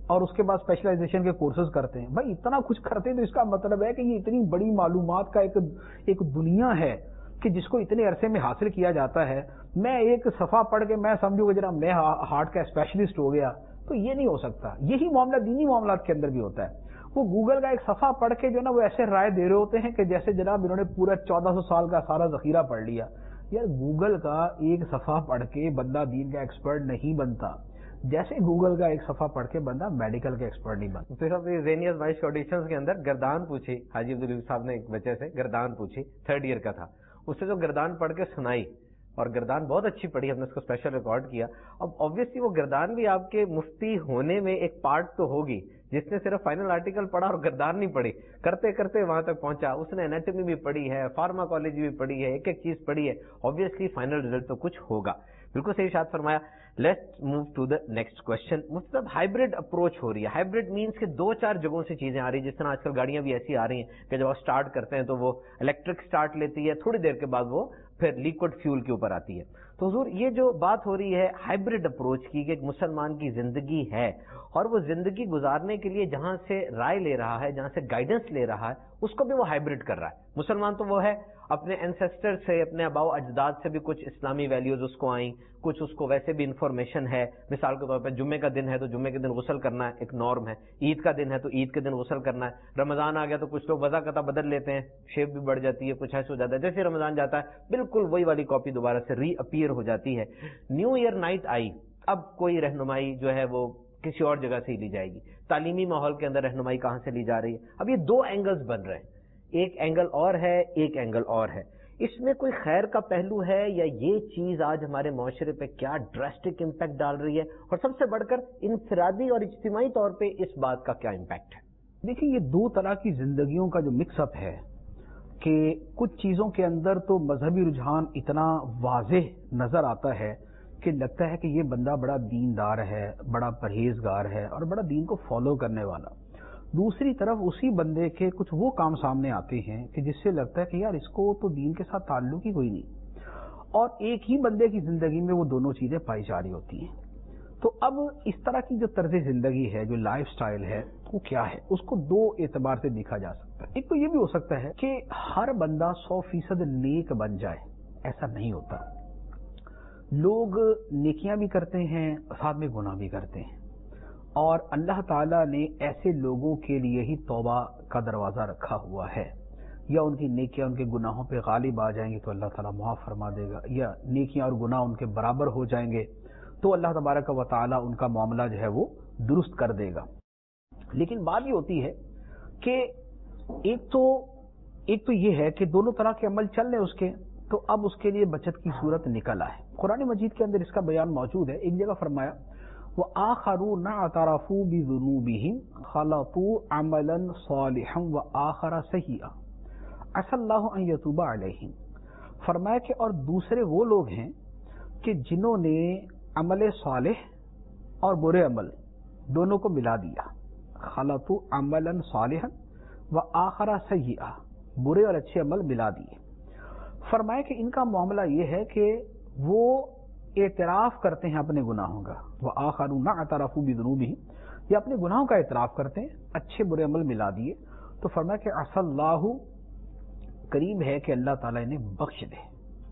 اور اس کے بعد اسپیشلائزیشن کے کورسز کرتے ہیں. بھائی اتنا کچھ کرتے ہیں تو اس کا مطلب ہے کہ یہ اتنی بڑی معلومات کا ایک ایک دنیا ہے کہ جس کو اتنے عرصے میں حاصل کیا جاتا ہے. میں ایک صفحہ پڑھ کے میں سمجھوں کہ جناب میں ہارٹ کا اسپیشلسٹ ہو گیا, تو یہ نہیں ہو سکتا. یہی معاملہ دینی معاملات کے اندر بھی ہوتا ہے. وہ گوگل کا ایک صفحہ پڑھ کے جو نا وہ ایسے رائے دے رہے ہوتے ہیں کہ جیسے جناب انہوں نے پورا چودہ سو سال کا سارا ذخیرہ پڑھ لیا. یار گوگل کا ایک صفحہ پڑھ کے بندہ دین کا ایکسپرٹ نہیں بنتا, جیسے گوگل کا ایک صفحہ پڑھ کے بندہ میڈیکل کا ایکسپرٹ نہیں بنتا. تو صاحب زینیس وائس آڈیشنز کے اندر گردان پوچھی, حاجی عبدالعزیز صاحب نے ایک بچے سے گردان پوچھی, تھرڈ ایئر کا تھا, اس سے جو گردان پڑھ کے سنائی اور گردان بہت اچھی پڑھی, ہم نے اس کو اسپیشل ریکارڈ کیا. اب آبویسلی وہ گردان بھی آپ کے مفتی ہونے میں ایک پارٹ تو ہوگی, جس نے صرف فائنل آرٹیکل پڑھا اور گردان نہیں پڑھی, کرتے کرتے وہاں تک پہنچا. اس نے انیٹمی بھی پڑھی ہے, فارماکالوجی بھی پڑھی ہے, ایک ایک چیز پڑھی ہے. آبویسلی فائنل ریزلٹ تو کچھ ہوگا. بالکل صحیح ارشاد فرمایا. Let's move to the next question. مطلب ہائبرڈ اپروچ ہو رہی ہے. ہائبرڈ مینس کہ دو چار جگہوں سے چیزیں آ رہی ہیں, جس طرح آج کل گاڑیاں بھی ایسی آ رہی ہیں کہ جب آپ اسٹارٹ کرتے ہیں تو وہ الیکٹرک اسٹارٹ لیتی ہے, تھوڑی دیر کے بعد وہ پھر لیکوڈ فیول کے اوپر آتی ہے. تو حضور یہ جو بات ہو رہی ہے ہائبرڈ اپروچ کی, کہ ایک مسلمان کی زندگی ہے اور وہ زندگی گزارنے کے لیے جہاں سے رائے لے رہا ہے, جہاں سے گائیڈنس لے رہا ہے, اس کو بھی وہ ہائبرڈ کر رہا ہے. مسلمان تو وہ ہے اپنے اینسیسٹر سے, اپنے آباء و اجداد سے بھی کچھ اسلامی ویلیوز اس کو آئیں, کچھ اس کو ویسے بھی انفارمیشن ہے. مثال کے طور پہ جمعے کا دن ہے تو جمعے کے دن غسل کرنا ہے, ایک نارم ہے. عید کا دن ہے تو عید کے دن غسل کرنا ہے. رمضان آ گیا تو کچھ لوگ وضع قطع بدل لیتے ہیں, شیپ بھی بڑھ جاتی ہے, کچھ ایسے ہو جاتا ہے. جیسے رمضان جاتا ہے بالکل وہی والی کاپی دوبارہ سے ری اپیئر ہو جاتی ہے. نیو ایئر نائٹ آئی, اب کوئی رہنمائی جو ہے وہ کسی اور جگہ سے ہی لی جائے گی. تعلیمی ماحول کے اندر رہنمائی کہاں سے لی جا رہی ہے؟ اب یہ دو اینگلز بن رہے ہیں, ایک اینگل اور ہے, ایک اینگل اور ہے. اس میں کوئی خیر کا پہلو ہے, یا یہ چیز آج ہمارے معاشرے پہ کیا ڈراسٹک امپیکٹ ڈال رہی ہے, اور سب سے بڑھ کر انفرادی اور اجتماعی طور پہ اس بات کا کیا امپیکٹ ہے؟ دیکھیے, یہ دو طرح کی زندگیوں کا جو مکس اپ ہے کہ کچھ چیزوں کے اندر تو مذہبی رجحان اتنا واضح نظر آتا ہے کہ لگتا ہے کہ یہ بندہ بڑا دیندار ہے, بڑا پرہیزگار ہے اور بڑا دین کو فالو کرنے والا. دوسری طرف اسی بندے کے کچھ وہ کام سامنے آتے ہیں کہ جس سے لگتا ہے کہ یار اس کو تو دین کے ساتھ تعلق ہی کوئی نہیں, اور ایک ہی بندے کی زندگی میں وہ دونوں چیزیں پائی جا رہی ہوتی ہیں. تو اب اس طرح کی جو طرز زندگی ہے, جو لائف سٹائل ہے, وہ کیا ہے؟ اس کو دو اعتبار سے دیکھا جا سکتا ہے. ایک تو یہ بھی ہو سکتا ہے کہ ہر بندہ سو فیصد نیک بن جائے, ایسا نہیں ہوتا. لوگ نیکیاں بھی کرتے ہیں, ساتھ میں گناہ بھی کرتے ہیں, اور اللہ تعالیٰ نے ایسے لوگوں کے لیے ہی توبہ کا دروازہ رکھا ہوا ہے. یا ان کی نیکیاں ان کے گناہوں پہ غالب آ جائیں گے تو اللہ تعالیٰ معاف فرما دے گا, یا نیکیاں اور گناہ ان کے برابر ہو جائیں گے تو اللہ تبارک و تعالیٰ ان کا معاملہ جو ہے وہ درست کر دے گا. لیکن بات یہ ہوتی ہے کہ ایک تو ایک تو یہ ہے کہ دونوں طرح کے عمل چل رہے اس کے, تو اب اس کے لیے بچت کی صورت نکل آئے. قرآن مجید کے اندر اس کا بیان موجود ہے. ایک جگہ فرمایا وَآخَرُونَ اعْتَرَفُوا بِذُنُوبِهِمْ خَلَطُوا عَمَلًا صَالِحًا وَآخَرَ سَيِّئًا عَسَى اللَّهُ أَن يَتُوبَ عَلَيْهِمْ. فرمایا کہ اور دوسرے وہ لوگ ہیں کہ جنہوں نے عمل صالح اور برے عمل دونوں کو ملا دیا. خَلَطُوا عَمَلًا صَالِحًا وَآخَرَ سَيِّئًا, برے اور اچھے عمل ملا دیے. فرمایا کہ ان کا معاملہ یہ ہے کہ وہ اعتراف کرتے ہیں اپنے گناہوں کا. وَآخَرُونَ اعْتَرَفُوا بِذُنُوبِهِمْ, یہ اپنے گناہوں کا اعتراف کرتے ہیں, اچھے برے عمل ملا دیے. تو فرمایا کہ عَسَى اللَّهُ, قریب ہے کہ اللہ تعالیٰ انہیں بخش دے.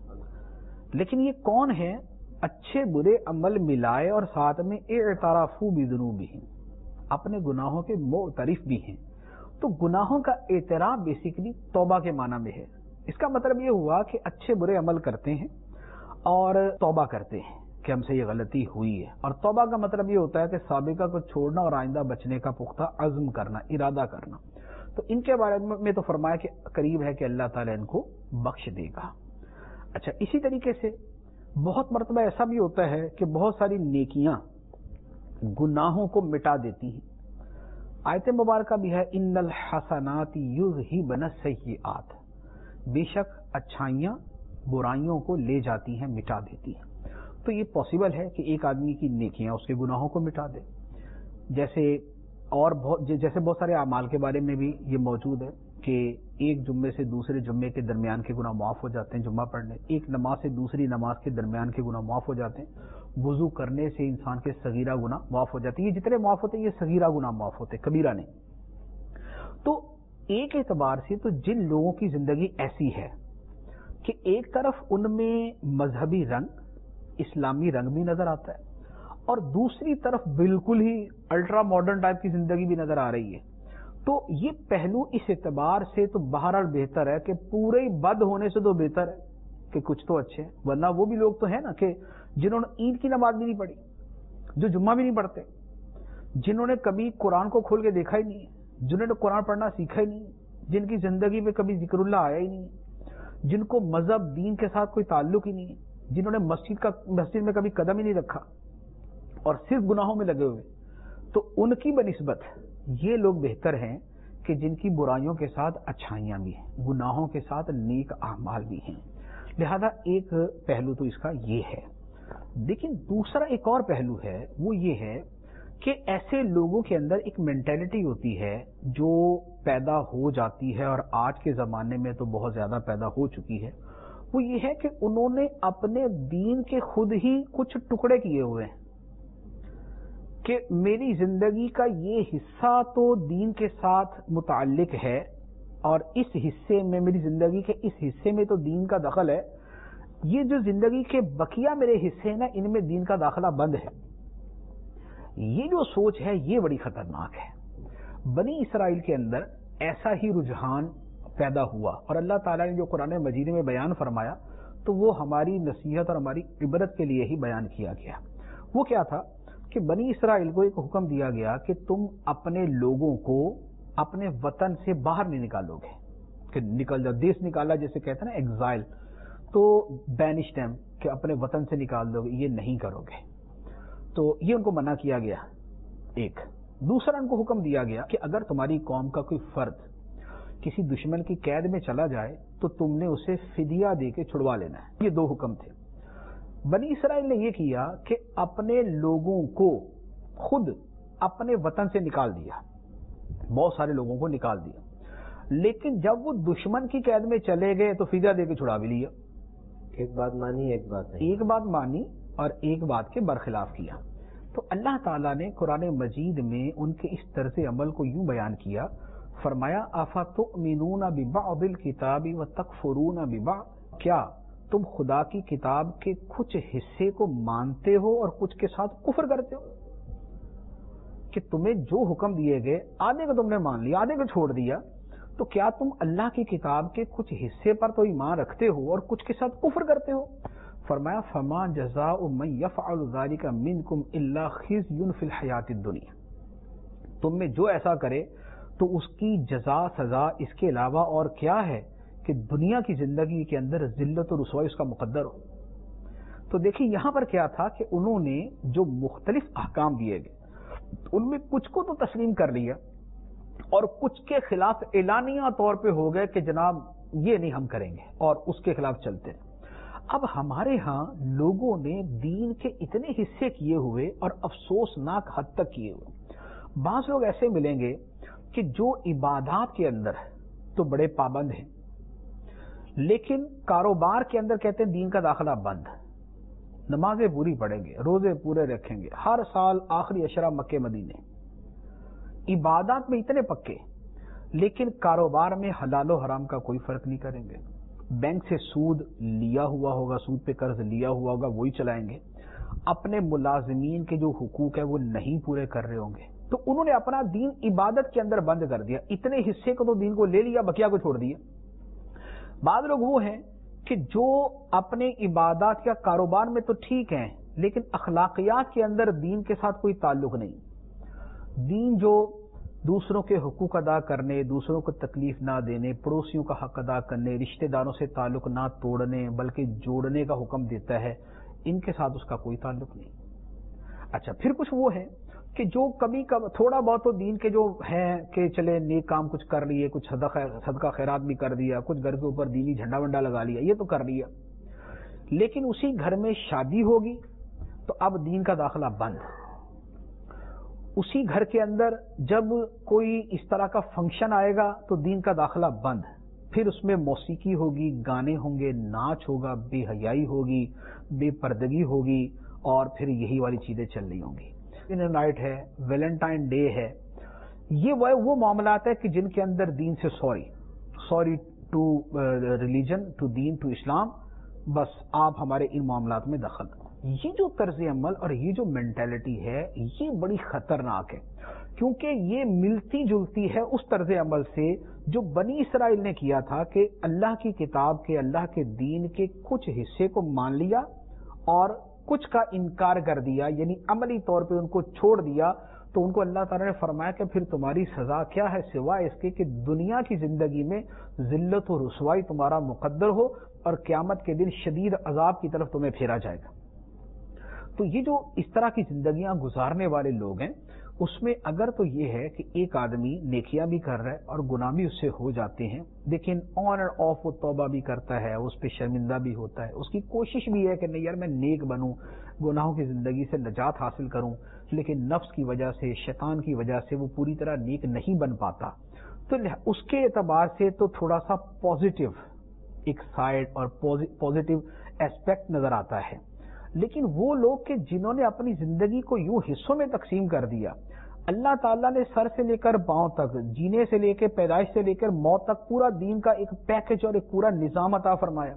لیکن یہ کون ہے اچھے برے عمل ملائے اور ساتھ میں اعترافوا بذنوبہم, اپنے گناہوں کے معترف بھی ہیں؟ تو گناہوں کا اعتراف بیسیکلی توبہ کے معنی میں ہے. اس کا مطلب یہ ہوا کہ اچھے برے عمل کرتے ہیں اور توبہ کرتے ہیں کہ ہم سے یہ غلطی ہوئی ہے. اور توبہ کا مطلب یہ ہوتا ہے کہ سابقہ کو چھوڑنا اور آئندہ بچنے کا پختہ عزم کرنا, ارادہ کرنا. تو ان کے بارے میں تو فرمایا کہ قریب ہے کہ اللہ تعالیٰ ان کو بخش دے گا. اچھا, اسی طریقے سے بہت مرتبہ ایسا بھی ہوتا ہے کہ بہت ساری نیکیاں گناہوں کو مٹا دیتی ہیں. آیت مبارکہ بھی ہے ان الحسنات یذہبن السیئات, بے شک اچھائیاں برائیوں کو لے جاتی ہیں, مٹا دیتی ہیں. تو یہ پاسبل ہے کہ ایک آدمی کی نیکیاں اس کے گناہوں کو مٹا دے. جیسے اور بہت جیسے بہت سارے اعمال کے بارے میں بھی یہ موجود ہے کہ ایک جمعے سے دوسرے جمعے کے درمیان کے گناہ معاف ہو جاتے ہیں جمعہ پڑھنے, ایک نماز سے دوسری نماز کے درمیان کے گناہ معاف ہو جاتے ہیں. وضو کرنے سے انسان کے صغیرہ گناہ معاف ہو جاتی ہے. یہ جتنے معاف ہوتے ہیں یہ صغیرہ گناہ معاف ہوتے ہیں, کبیرہ نہیں. تو ایک اعتبار سے تو جن لوگوں کی زندگی ایسی ہے کہ ایک طرف ان میں مذہبی رنگ اسلامی رنگ بھی نظر آتا ہے اور دوسری طرف بالکل ہی الٹرا ماڈرن ٹائپ کی زندگی بھی نظر آ رہی ہے, تو یہ پہلو اس اعتبار سے تو بہرحال بہتر ہے کہ پورے بد ہونے سے تو بہتر ہے کہ کچھ تو اچھے ہیں. ورنہ وہ بھی لوگ تو ہیں نا کہ جنہوں نے عید کی نماز بھی نہیں پڑھی, جو جمعہ بھی نہیں پڑھتے, جنہوں نے کبھی قرآن کو کھول کے دیکھا ہی نہیں, جنہوں نے قرآن پڑھنا سیکھا ہی نہیں, جن کی زندگی میں کبھی ذکر اللہ آیا ہی نہیں, جن کو مذہب دین کے ساتھ کوئی تعلق ہی نہیں ہے, جنہوں نے مسجد کا مسجد میں کبھی قدم ہی نہیں رکھا اور صرف گناہوں میں لگے ہوئے, تو ان کی بنسبت یہ لوگ بہتر ہیں کہ جن کی برائیوں کے ساتھ اچھائیاں بھی ہیں, گناہوں کے ساتھ نیک اعمال بھی ہیں. لہذا ایک پہلو تو اس کا یہ ہے. لیکن دوسرا ایک اور پہلو ہے, وہ یہ ہے کہ ایسے لوگوں کے اندر ایک مینٹیلٹی ہوتی ہے جو پیدا ہو جاتی ہے اور آج کے زمانے میں تو بہت زیادہ پیدا ہو چکی ہے. وہ یہ ہے کہ انہوں نے اپنے دین کے خود ہی کچھ ٹکڑے کیے ہوئے ہیں کہ میری زندگی کا یہ حصہ تو دین کے ساتھ متعلق ہے اور اس حصے میں میری زندگی کے اس حصے میں تو دین کا دخل ہے, یہ جو زندگی کے بقیہ میرے حصے ہیں نا ان میں دین کا داخلہ بند ہے. یہ جو سوچ ہے یہ بڑی خطرناک ہے. بنی اسرائیل کے اندر ایسا ہی رجحان پیدا ہوا اور اللہ تعالیٰ نے جو قرآن مجید میں بیان فرمایا تو وہ ہماری نصیحت اور ہماری عبرت کے لیے ہی بیان کیا گیا. وہ کیا تھا کہ بنی اسرائیل کو ایک حکم دیا گیا کہ تم اپنے لوگوں کو اپنے وطن سے باہر نہیں نکالو گے, کہ نکل جاؤ, دیس نکالا جیسے کہتے ہیں نا ایگزائل, تو بینش ٹیم کہ اپنے وطن سے نکال دو گے, یہ نہیں کرو گے. تو یہ ان کو منع کیا گیا. ایک دوسرا ان کو حکم دیا گیا کہ اگر تمہاری قوم کا کوئی فرد کسی دشمن کی قید میں چلا جائے تو تم نے اسے فدیہ دے کے چھڑوا لینا ہے. یہ دو حکم تھے. بنی اسرائیل نے یہ کیا کہ اپنے لوگوں کو خود اپنے وطن سے نکال دیا, بہت سارے لوگوں کو نکال دیا, لیکن جب وہ دشمن کی قید میں چلے گئے تو فدیہ دے کے چھڑا بھی لیا. ایک بات مانی ایک بات نہیں, ایک بات مانی اور ایک بات کے برخلاف کیا. تو اللہ تعالیٰ نے قرآن مجید میں ان کے اس طرز عمل کو یوں بیان کیا, فرمایا افتؤمنون ببعض الکتاب وتکفرون ببعض, کیا تم خدا کی کتاب کے کچھ حصے کو مانتے ہو اور کچھ کے ساتھ کفر کرتے ہو, کہ تمہیں جو حکم دیے گئے آدھے کو تم نے مان لیا آدھے کو چھوڑ دیا, تو کیا تم اللہ کی کتاب کے کچھ حصے پر تو ایمان رکھتے ہو اور کچھ کے ساتھ کفر کرتے ہو. فرمایا فما جزاء من يفعل ذلك منكم الا خزي في الحیات الدنیا, تم میں جو ایسا کرے تو اس کی جزا سزا اس کے علاوہ اور کیا ہے کہ دنیا کی زندگی کے اندر ذلت و رسوائی اس کا مقدر ہو. تو دیکھیں یہاں پر کیا تھا کہ انہوں نے جو مختلف احکام دیے گئے ان میں کچھ کو تو تسلیم کر لیا اور کچھ کے خلاف اعلانیہ طور پہ ہو گئے کہ جناب یہ نہیں ہم کریں گے اور اس کے خلاف چلتے ہیں. اب ہمارے ہاں لوگوں نے دین کے اتنے حصے کیے ہوئے اور افسوسناک حد تک کیے ہوئے. بعض لوگ ایسے ملیں گے کہ جو عبادات کے اندر تو بڑے پابند ہیں لیکن کاروبار کے اندر کہتے ہیں دین کا داخلہ بند, نمازیں پوری پڑھیں گے, روزے پورے رکھیں گے, ہر سال آخری عشرہ مکے مدینے, عبادات میں اتنے پکے لیکن کاروبار میں حلال و حرام کا کوئی فرق نہیں کریں گے. بینک سے سود لیا ہوا ہوگا, سود پہ قرض لیا ہوا ہوگا وہی چلائیں گے. اپنے ملازمین کے جو حقوق ہے وہ نہیں پورے کر رہے ہوں گے. تو انہوں نے اپنا دین عبادت کے اندر بند کر دیا. اتنے حصے کو تو دین کو لے لیا, بقیہ کو چھوڑ دیا. بعض لوگ وہ ہیں کہ جو اپنے عبادات یا کاروبار میں تو ٹھیک ہیں لیکن اخلاقیات کے اندر دین کے ساتھ کوئی تعلق نہیں. دین جو دوسروں کے حقوق ادا کرنے, دوسروں کو تکلیف نہ دینے, پڑوسیوں کا حق ادا کرنے, رشتہ داروں سے تعلق نہ توڑنے بلکہ جوڑنے کا حکم دیتا ہے, ان کے ساتھ اس کا کوئی تعلق نہیں. اچھا پھر کچھ وہ ہیں کہ جو کبھی کب تھوڑا بہت تو دین کے جو ہیں کہ چلے نیک کام کچھ کر لیے, کچھ صدقہ خیرات بھی کر دیا, کچھ گھر کے اوپر دینی جھنڈا ونڈا لگا لیا, یہ تو کر لیا, لیکن اسی گھر میں شادی ہوگی تو اب دین کا داخلہ بند. اسی گھر کے اندر جب کوئی اس طرح کا فنکشن آئے گا تو دین کا داخلہ بند. پھر اس میں موسیقی ہوگی, گانے ہوں گے, ناچ ہوگا, بے حیائی ہوگی, بے پردگی ہوگی اور پھر یہی والی چیزیں چل رہی ہوں گی. ان نائٹ ہے, ویلنٹائن ڈے ہے, یہ وہ وہ معاملات ہے کہ جن کے اندر دین سے sorry sorry to religion, to دین, ٹو اسلام, بس آپ ہمارے ان معاملات میں دخل. یہ جو طرز عمل اور یہ جو مینٹلٹی ہے یہ بڑی خطرناک ہے, کیونکہ یہ ملتی جلتی ہے اس طرز عمل سے جو بنی اسرائیل نے کیا تھا کہ اللہ کی کتاب کے, اللہ کے دین کے کچھ حصے کو مان لیا اور کچھ کا انکار کر دیا, یعنی عملی طور پہ ان کو چھوڑ دیا. تو ان کو اللہ تعالیٰ نے فرمایا کہ پھر تمہاری سزا کیا ہے سوائے اس کے کہ دنیا کی زندگی میں ذلت و رسوائی تمہارا مقدر ہو اور قیامت کے دن شدید عذاب کی طرف تمہیں پھیرا جائے گا. تو یہ جو اس طرح کی زندگیاں گزارنے والے لوگ ہیں اس میں اگر تو یہ ہے کہ ایک آدمی نیکیاں بھی کر رہا ہے اور گناہ بھی اس سے ہو جاتے ہیں, لیکن آن اینڈ آف وہ توبہ بھی کرتا ہے, اس پہ شرمندہ بھی ہوتا ہے, اس کی کوشش بھی ہے کہ نہیں یار میں نیک بنوں, گناہوں کی زندگی سے نجات حاصل کروں, لیکن نفس کی وجہ سے, شیطان کی وجہ سے وہ پوری طرح نیک نہیں بن پاتا. تو اس کے اعتبار سے تو تھوڑا سا پازیٹیو ایک سائڈ اور پازیٹیو ایسپیکٹ نظر آتا ہے. لیکن وہ لوگ کہ جنہوں نے اپنی زندگی کو یوں حصوں میں تقسیم کر دیا, اللہ تعالیٰ نے سر سے لے کر پاؤں تک, جینے سے لے کے پیدائش سے لے کر موت تک پورا دین کا ایک پیکج اور ایک پورا نظام عطا فرمایا,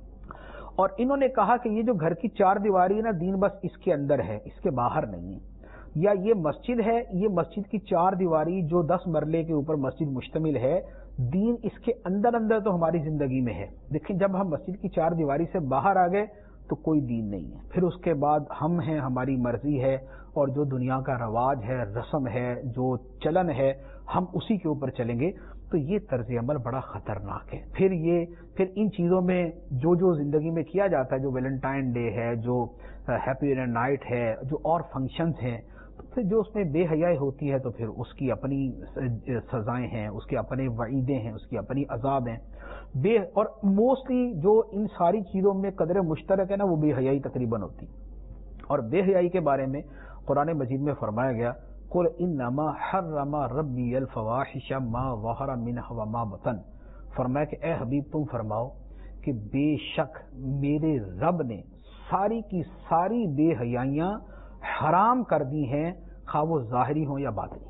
اور انہوں نے کہا کہ یہ جو گھر کی چار دیواری ہے نا, دین بس اس کے اندر ہے, اس کے باہر نہیں ہے. یا یہ مسجد ہے, یہ مسجد کی چار دیواری جو دس مرلے کے اوپر مسجد مشتمل ہے, دین اس کے اندر اندر تو ہماری زندگی میں ہے. لیکن جب ہم مسجد کی چار دیواری سے باہر آ گئے تو کوئی دین نہیں ہے. پھر اس کے بعد ہم ہیں, ہماری مرضی ہے, اور جو دنیا کا رواج ہے, رسم ہے, جو چلن ہے, ہم اسی کے اوپر چلیں گے. تو یہ طرز عمل بڑا خطرناک ہے. پھر یہ پھر ان چیزوں میں جو جو زندگی میں کیا جاتا ہے, جو ویلنٹائن ڈے ہے, جو ہیپی نائٹ ہے, جو اور فنکشنز ہیں, تو پھر جو اس میں بے حیائی ہوتی ہے تو پھر اس کی اپنی سزائیں ہیں, اس کے اپنے وعیدیں ہیں, اس کی اپنی عذاب ہیں. بے اور موسٹلی جو ان ساری چیزوں میں قدر مشترک ہے نا, وہ بے حیائی تقریباً ہوتی. اور بے حیائی کے بارے میں قرآن مجید میں فرمایا گیا, قل انما حرم ربی الفواحش ما ظہر منها وما بطن. فرمایا کہ اے حبیب تم فرماؤ کہ بے شک میرے رب نے ساری کی ساری بے حیائیاں حرام کر دی ہیں, خواہ وہ ظاہری ہوں یا باطنی.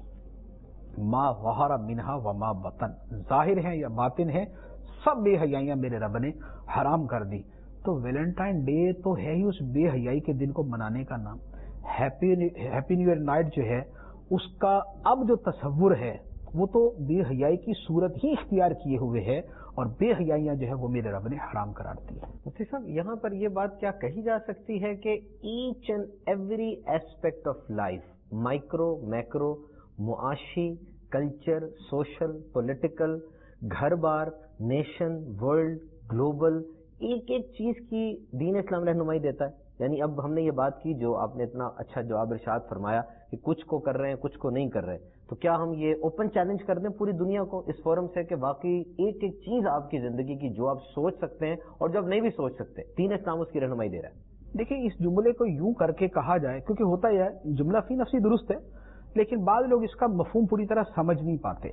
ما ظہر منها وما بطن, ظاہر ہیں یا باطن ہیں, سب بے حیائیاں میرے رب نے حرام کر دی. تو ویلنٹائن ڈے تو ہے ہی اس بے حیائی کے دن کو منانے کا نام. Happy happy new year night جو ہے اس کا اب جو تصور ہے وہ تو بے حیائی کی صورت ہی اختیار کیے ہوئے ہے, اور بے حیائیاں جو ہے وہ میرے رب نے حرام قرار دی ہے. مفتی صاحب یہاں پر یہ بات کیا کہی جا سکتی ہے کہ each and every aspect of life, micro macro, معاشی, کلچر, سوشل, پولیٹیکل, گھر بار, نیشن, ورلڈ, گلوبل, ایک ایک چیز کی دین اسلام رہنمائی دیتا ہے. یعنی اب ہم نے یہ بات کی جو آپ نے اتنا اچھا جواب ارشاد فرمایا کہ کچھ کو کر رہے ہیں کچھ کو نہیں کر رہے, تو کیا ہم یہ اوپن چیلنج کر دیں پوری دنیا کو اس فورم سے کہ واقعی ایک ایک چیز آپ کی زندگی کی جو آپ سوچ سکتے ہیں اور جو آپ نہیں بھی سوچ سکتے, دین اسلام اس کی رہنمائی دے رہا ہے. دیکھیں اس جملے کو یوں کر کے کہا جائے, کیونکہ ہوتا یہ ہے جملہ فی نفسی درست ہے, لیکن بعض لوگ اس کا مفہوم پوری طرح سمجھ نہیں پاتے.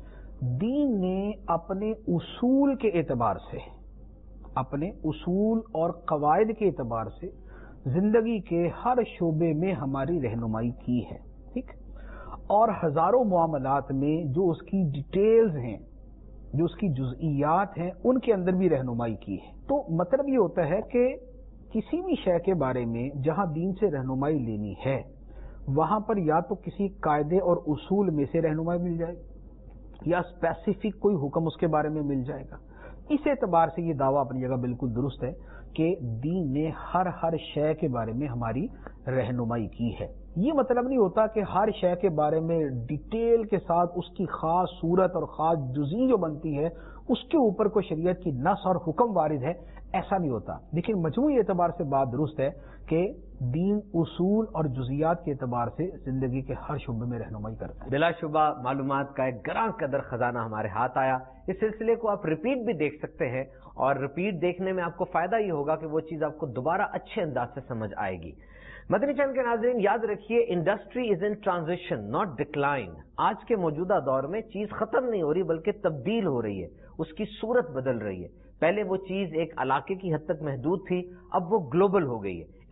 دین نے اپنے اصول کے اعتبار سے, اپنے اصول اور قواعد کے اعتبار سے زندگی کے ہر شعبے میں ہماری رہنمائی کی ہے, ٹھیک, اور ہزاروں معاملات میں جو اس کی ڈیٹیلز ہیں, جو اس کی جزئیات ہیں, ان کے اندر بھی رہنمائی کی ہے. تو مطلب یہ ہوتا ہے کہ کسی بھی شے کے بارے میں جہاں دین سے رہنمائی لینی ہے وہاں پر یا تو کسی قاعدے اور اصول میں سے رہنمائی مل جائے گی یا اسپیسیفک کوئی حکم اس کے بارے میں مل جائے گا. اس اعتبار سے یہ دعویٰ اپنی جگہ بالکل درست ہے کہ دین نے ہر ہر شے کے بارے میں ہماری رہنمائی کی ہے. یہ مطلب نہیں ہوتا کہ ہر شے کے بارے میں ڈیٹیل کے ساتھ اس کی خاص صورت اور خاص جزئی جو بنتی ہے اس کے اوپر کوئی شریعت کی نص اور حکم وارد ہے, ایسا نہیں ہوتا. لیکن مجموعی اعتبار سے بات درست ہے کہ دین اصول اور جزیات کے اعتبار سے زندگی کے ہر شعبے میں رہنمائی کرتا ہے. بلا شبہ معلومات کا ایک گراں قدر خزانہ ہمارے ہاتھ آیا. اس سلسلے کو آپ ریپیٹ بھی دیکھ سکتے ہیں, اور ریپیٹ دیکھنے میں آپ کو فائدہ یہ ہوگا کہ وہ چیز آپ کو دوبارہ اچھے انداز سے سمجھ آئے گی. مدنی چینل کے ناظرین یاد رکھیے, industry is in transition not decline. آج کے موجودہ دور میں چیز ختم نہیں ہو رہی بلکہ تبدیل ہو رہی ہے, اس کی صورت بدل رہی ہے. پہلے وہ چیز ایک علاقے کی حد تک محدود تھی, اب وہ گلوبل ہو گئی ہے.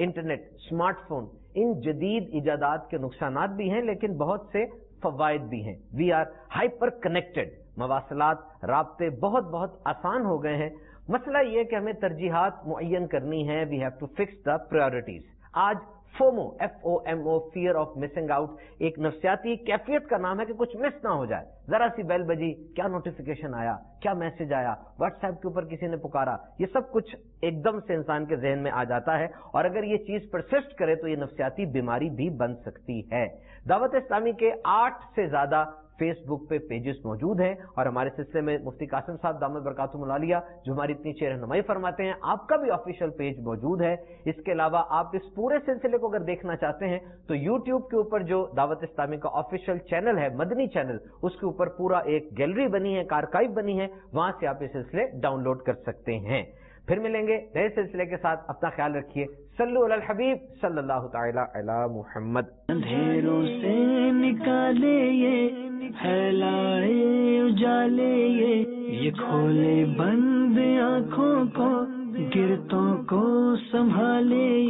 انٹرنیٹ، اسمارٹ فون، ان جدید ایجادات کے نقصانات بھی ہیں لیکن بہت سے فوائد بھی ہیں. وی آر ہائپر کنیکٹڈ، مواصلات، رابطے بہت بہت آسان ہو گئے ہیں. مسئلہ یہ کہ ہمیں ترجیحات معین کرنی ہے. We have to fix the priorities. آج FOMO, F O M O, fear of missing out, ایک نفسیاتی کیفیت کا نام ہے کہ کچھ مس نہ ہو جائے. ذرا سی بیل بجی، کیا نوٹیفیکیشن آیا، کیا میسج آیا، واٹس ایپ کے اوپر کسی نے پکارا، یہ سب کچھ ایک دم سے انسان کے ذہن میں آ جاتا ہے، اور اگر یہ چیز پرسسٹ کرے تو یہ نفسیاتی بیماری بھی بن سکتی ہے. دعوت اسلامی کے آٹھ سے زیادہ فیس بک پہ پیجز موجود ہیں، اور ہمارے سلسلے میں مفتی قاسم صاحب دامت برکاتہم العالیہ جو ہماری اتنی اچھی رہنمائی فرماتے ہیں، آپ کا بھی آفیشیل پیج موجود ہے. اس کے علاوہ آپ اس پورے سلسلے کو اگر دیکھنا چاہتے ہیں تو یوٹیوب کے اوپر جو دعوت اسلامی کا آفیشیل چینل ہے، مدنی چینل، اس کے اوپر پورا ایک گیلری بنی ہے، ایک آرکائیو بنی ہے، وہاں سے آپ یہ سلسلے ڈاؤن لوڈ کر سکتے ہیں. پھر ملیں گے نئے سلسلے کے ساتھ. اپنا خیال رکھیے. صلو علی الحبیب صلی اللہ تعالی علی محمد. اندھیروں سے نکالے یہ، پھیلائے اجالے یہ، یہ کھولے بند آنکھوں کو، گرتوں کو سنبھالے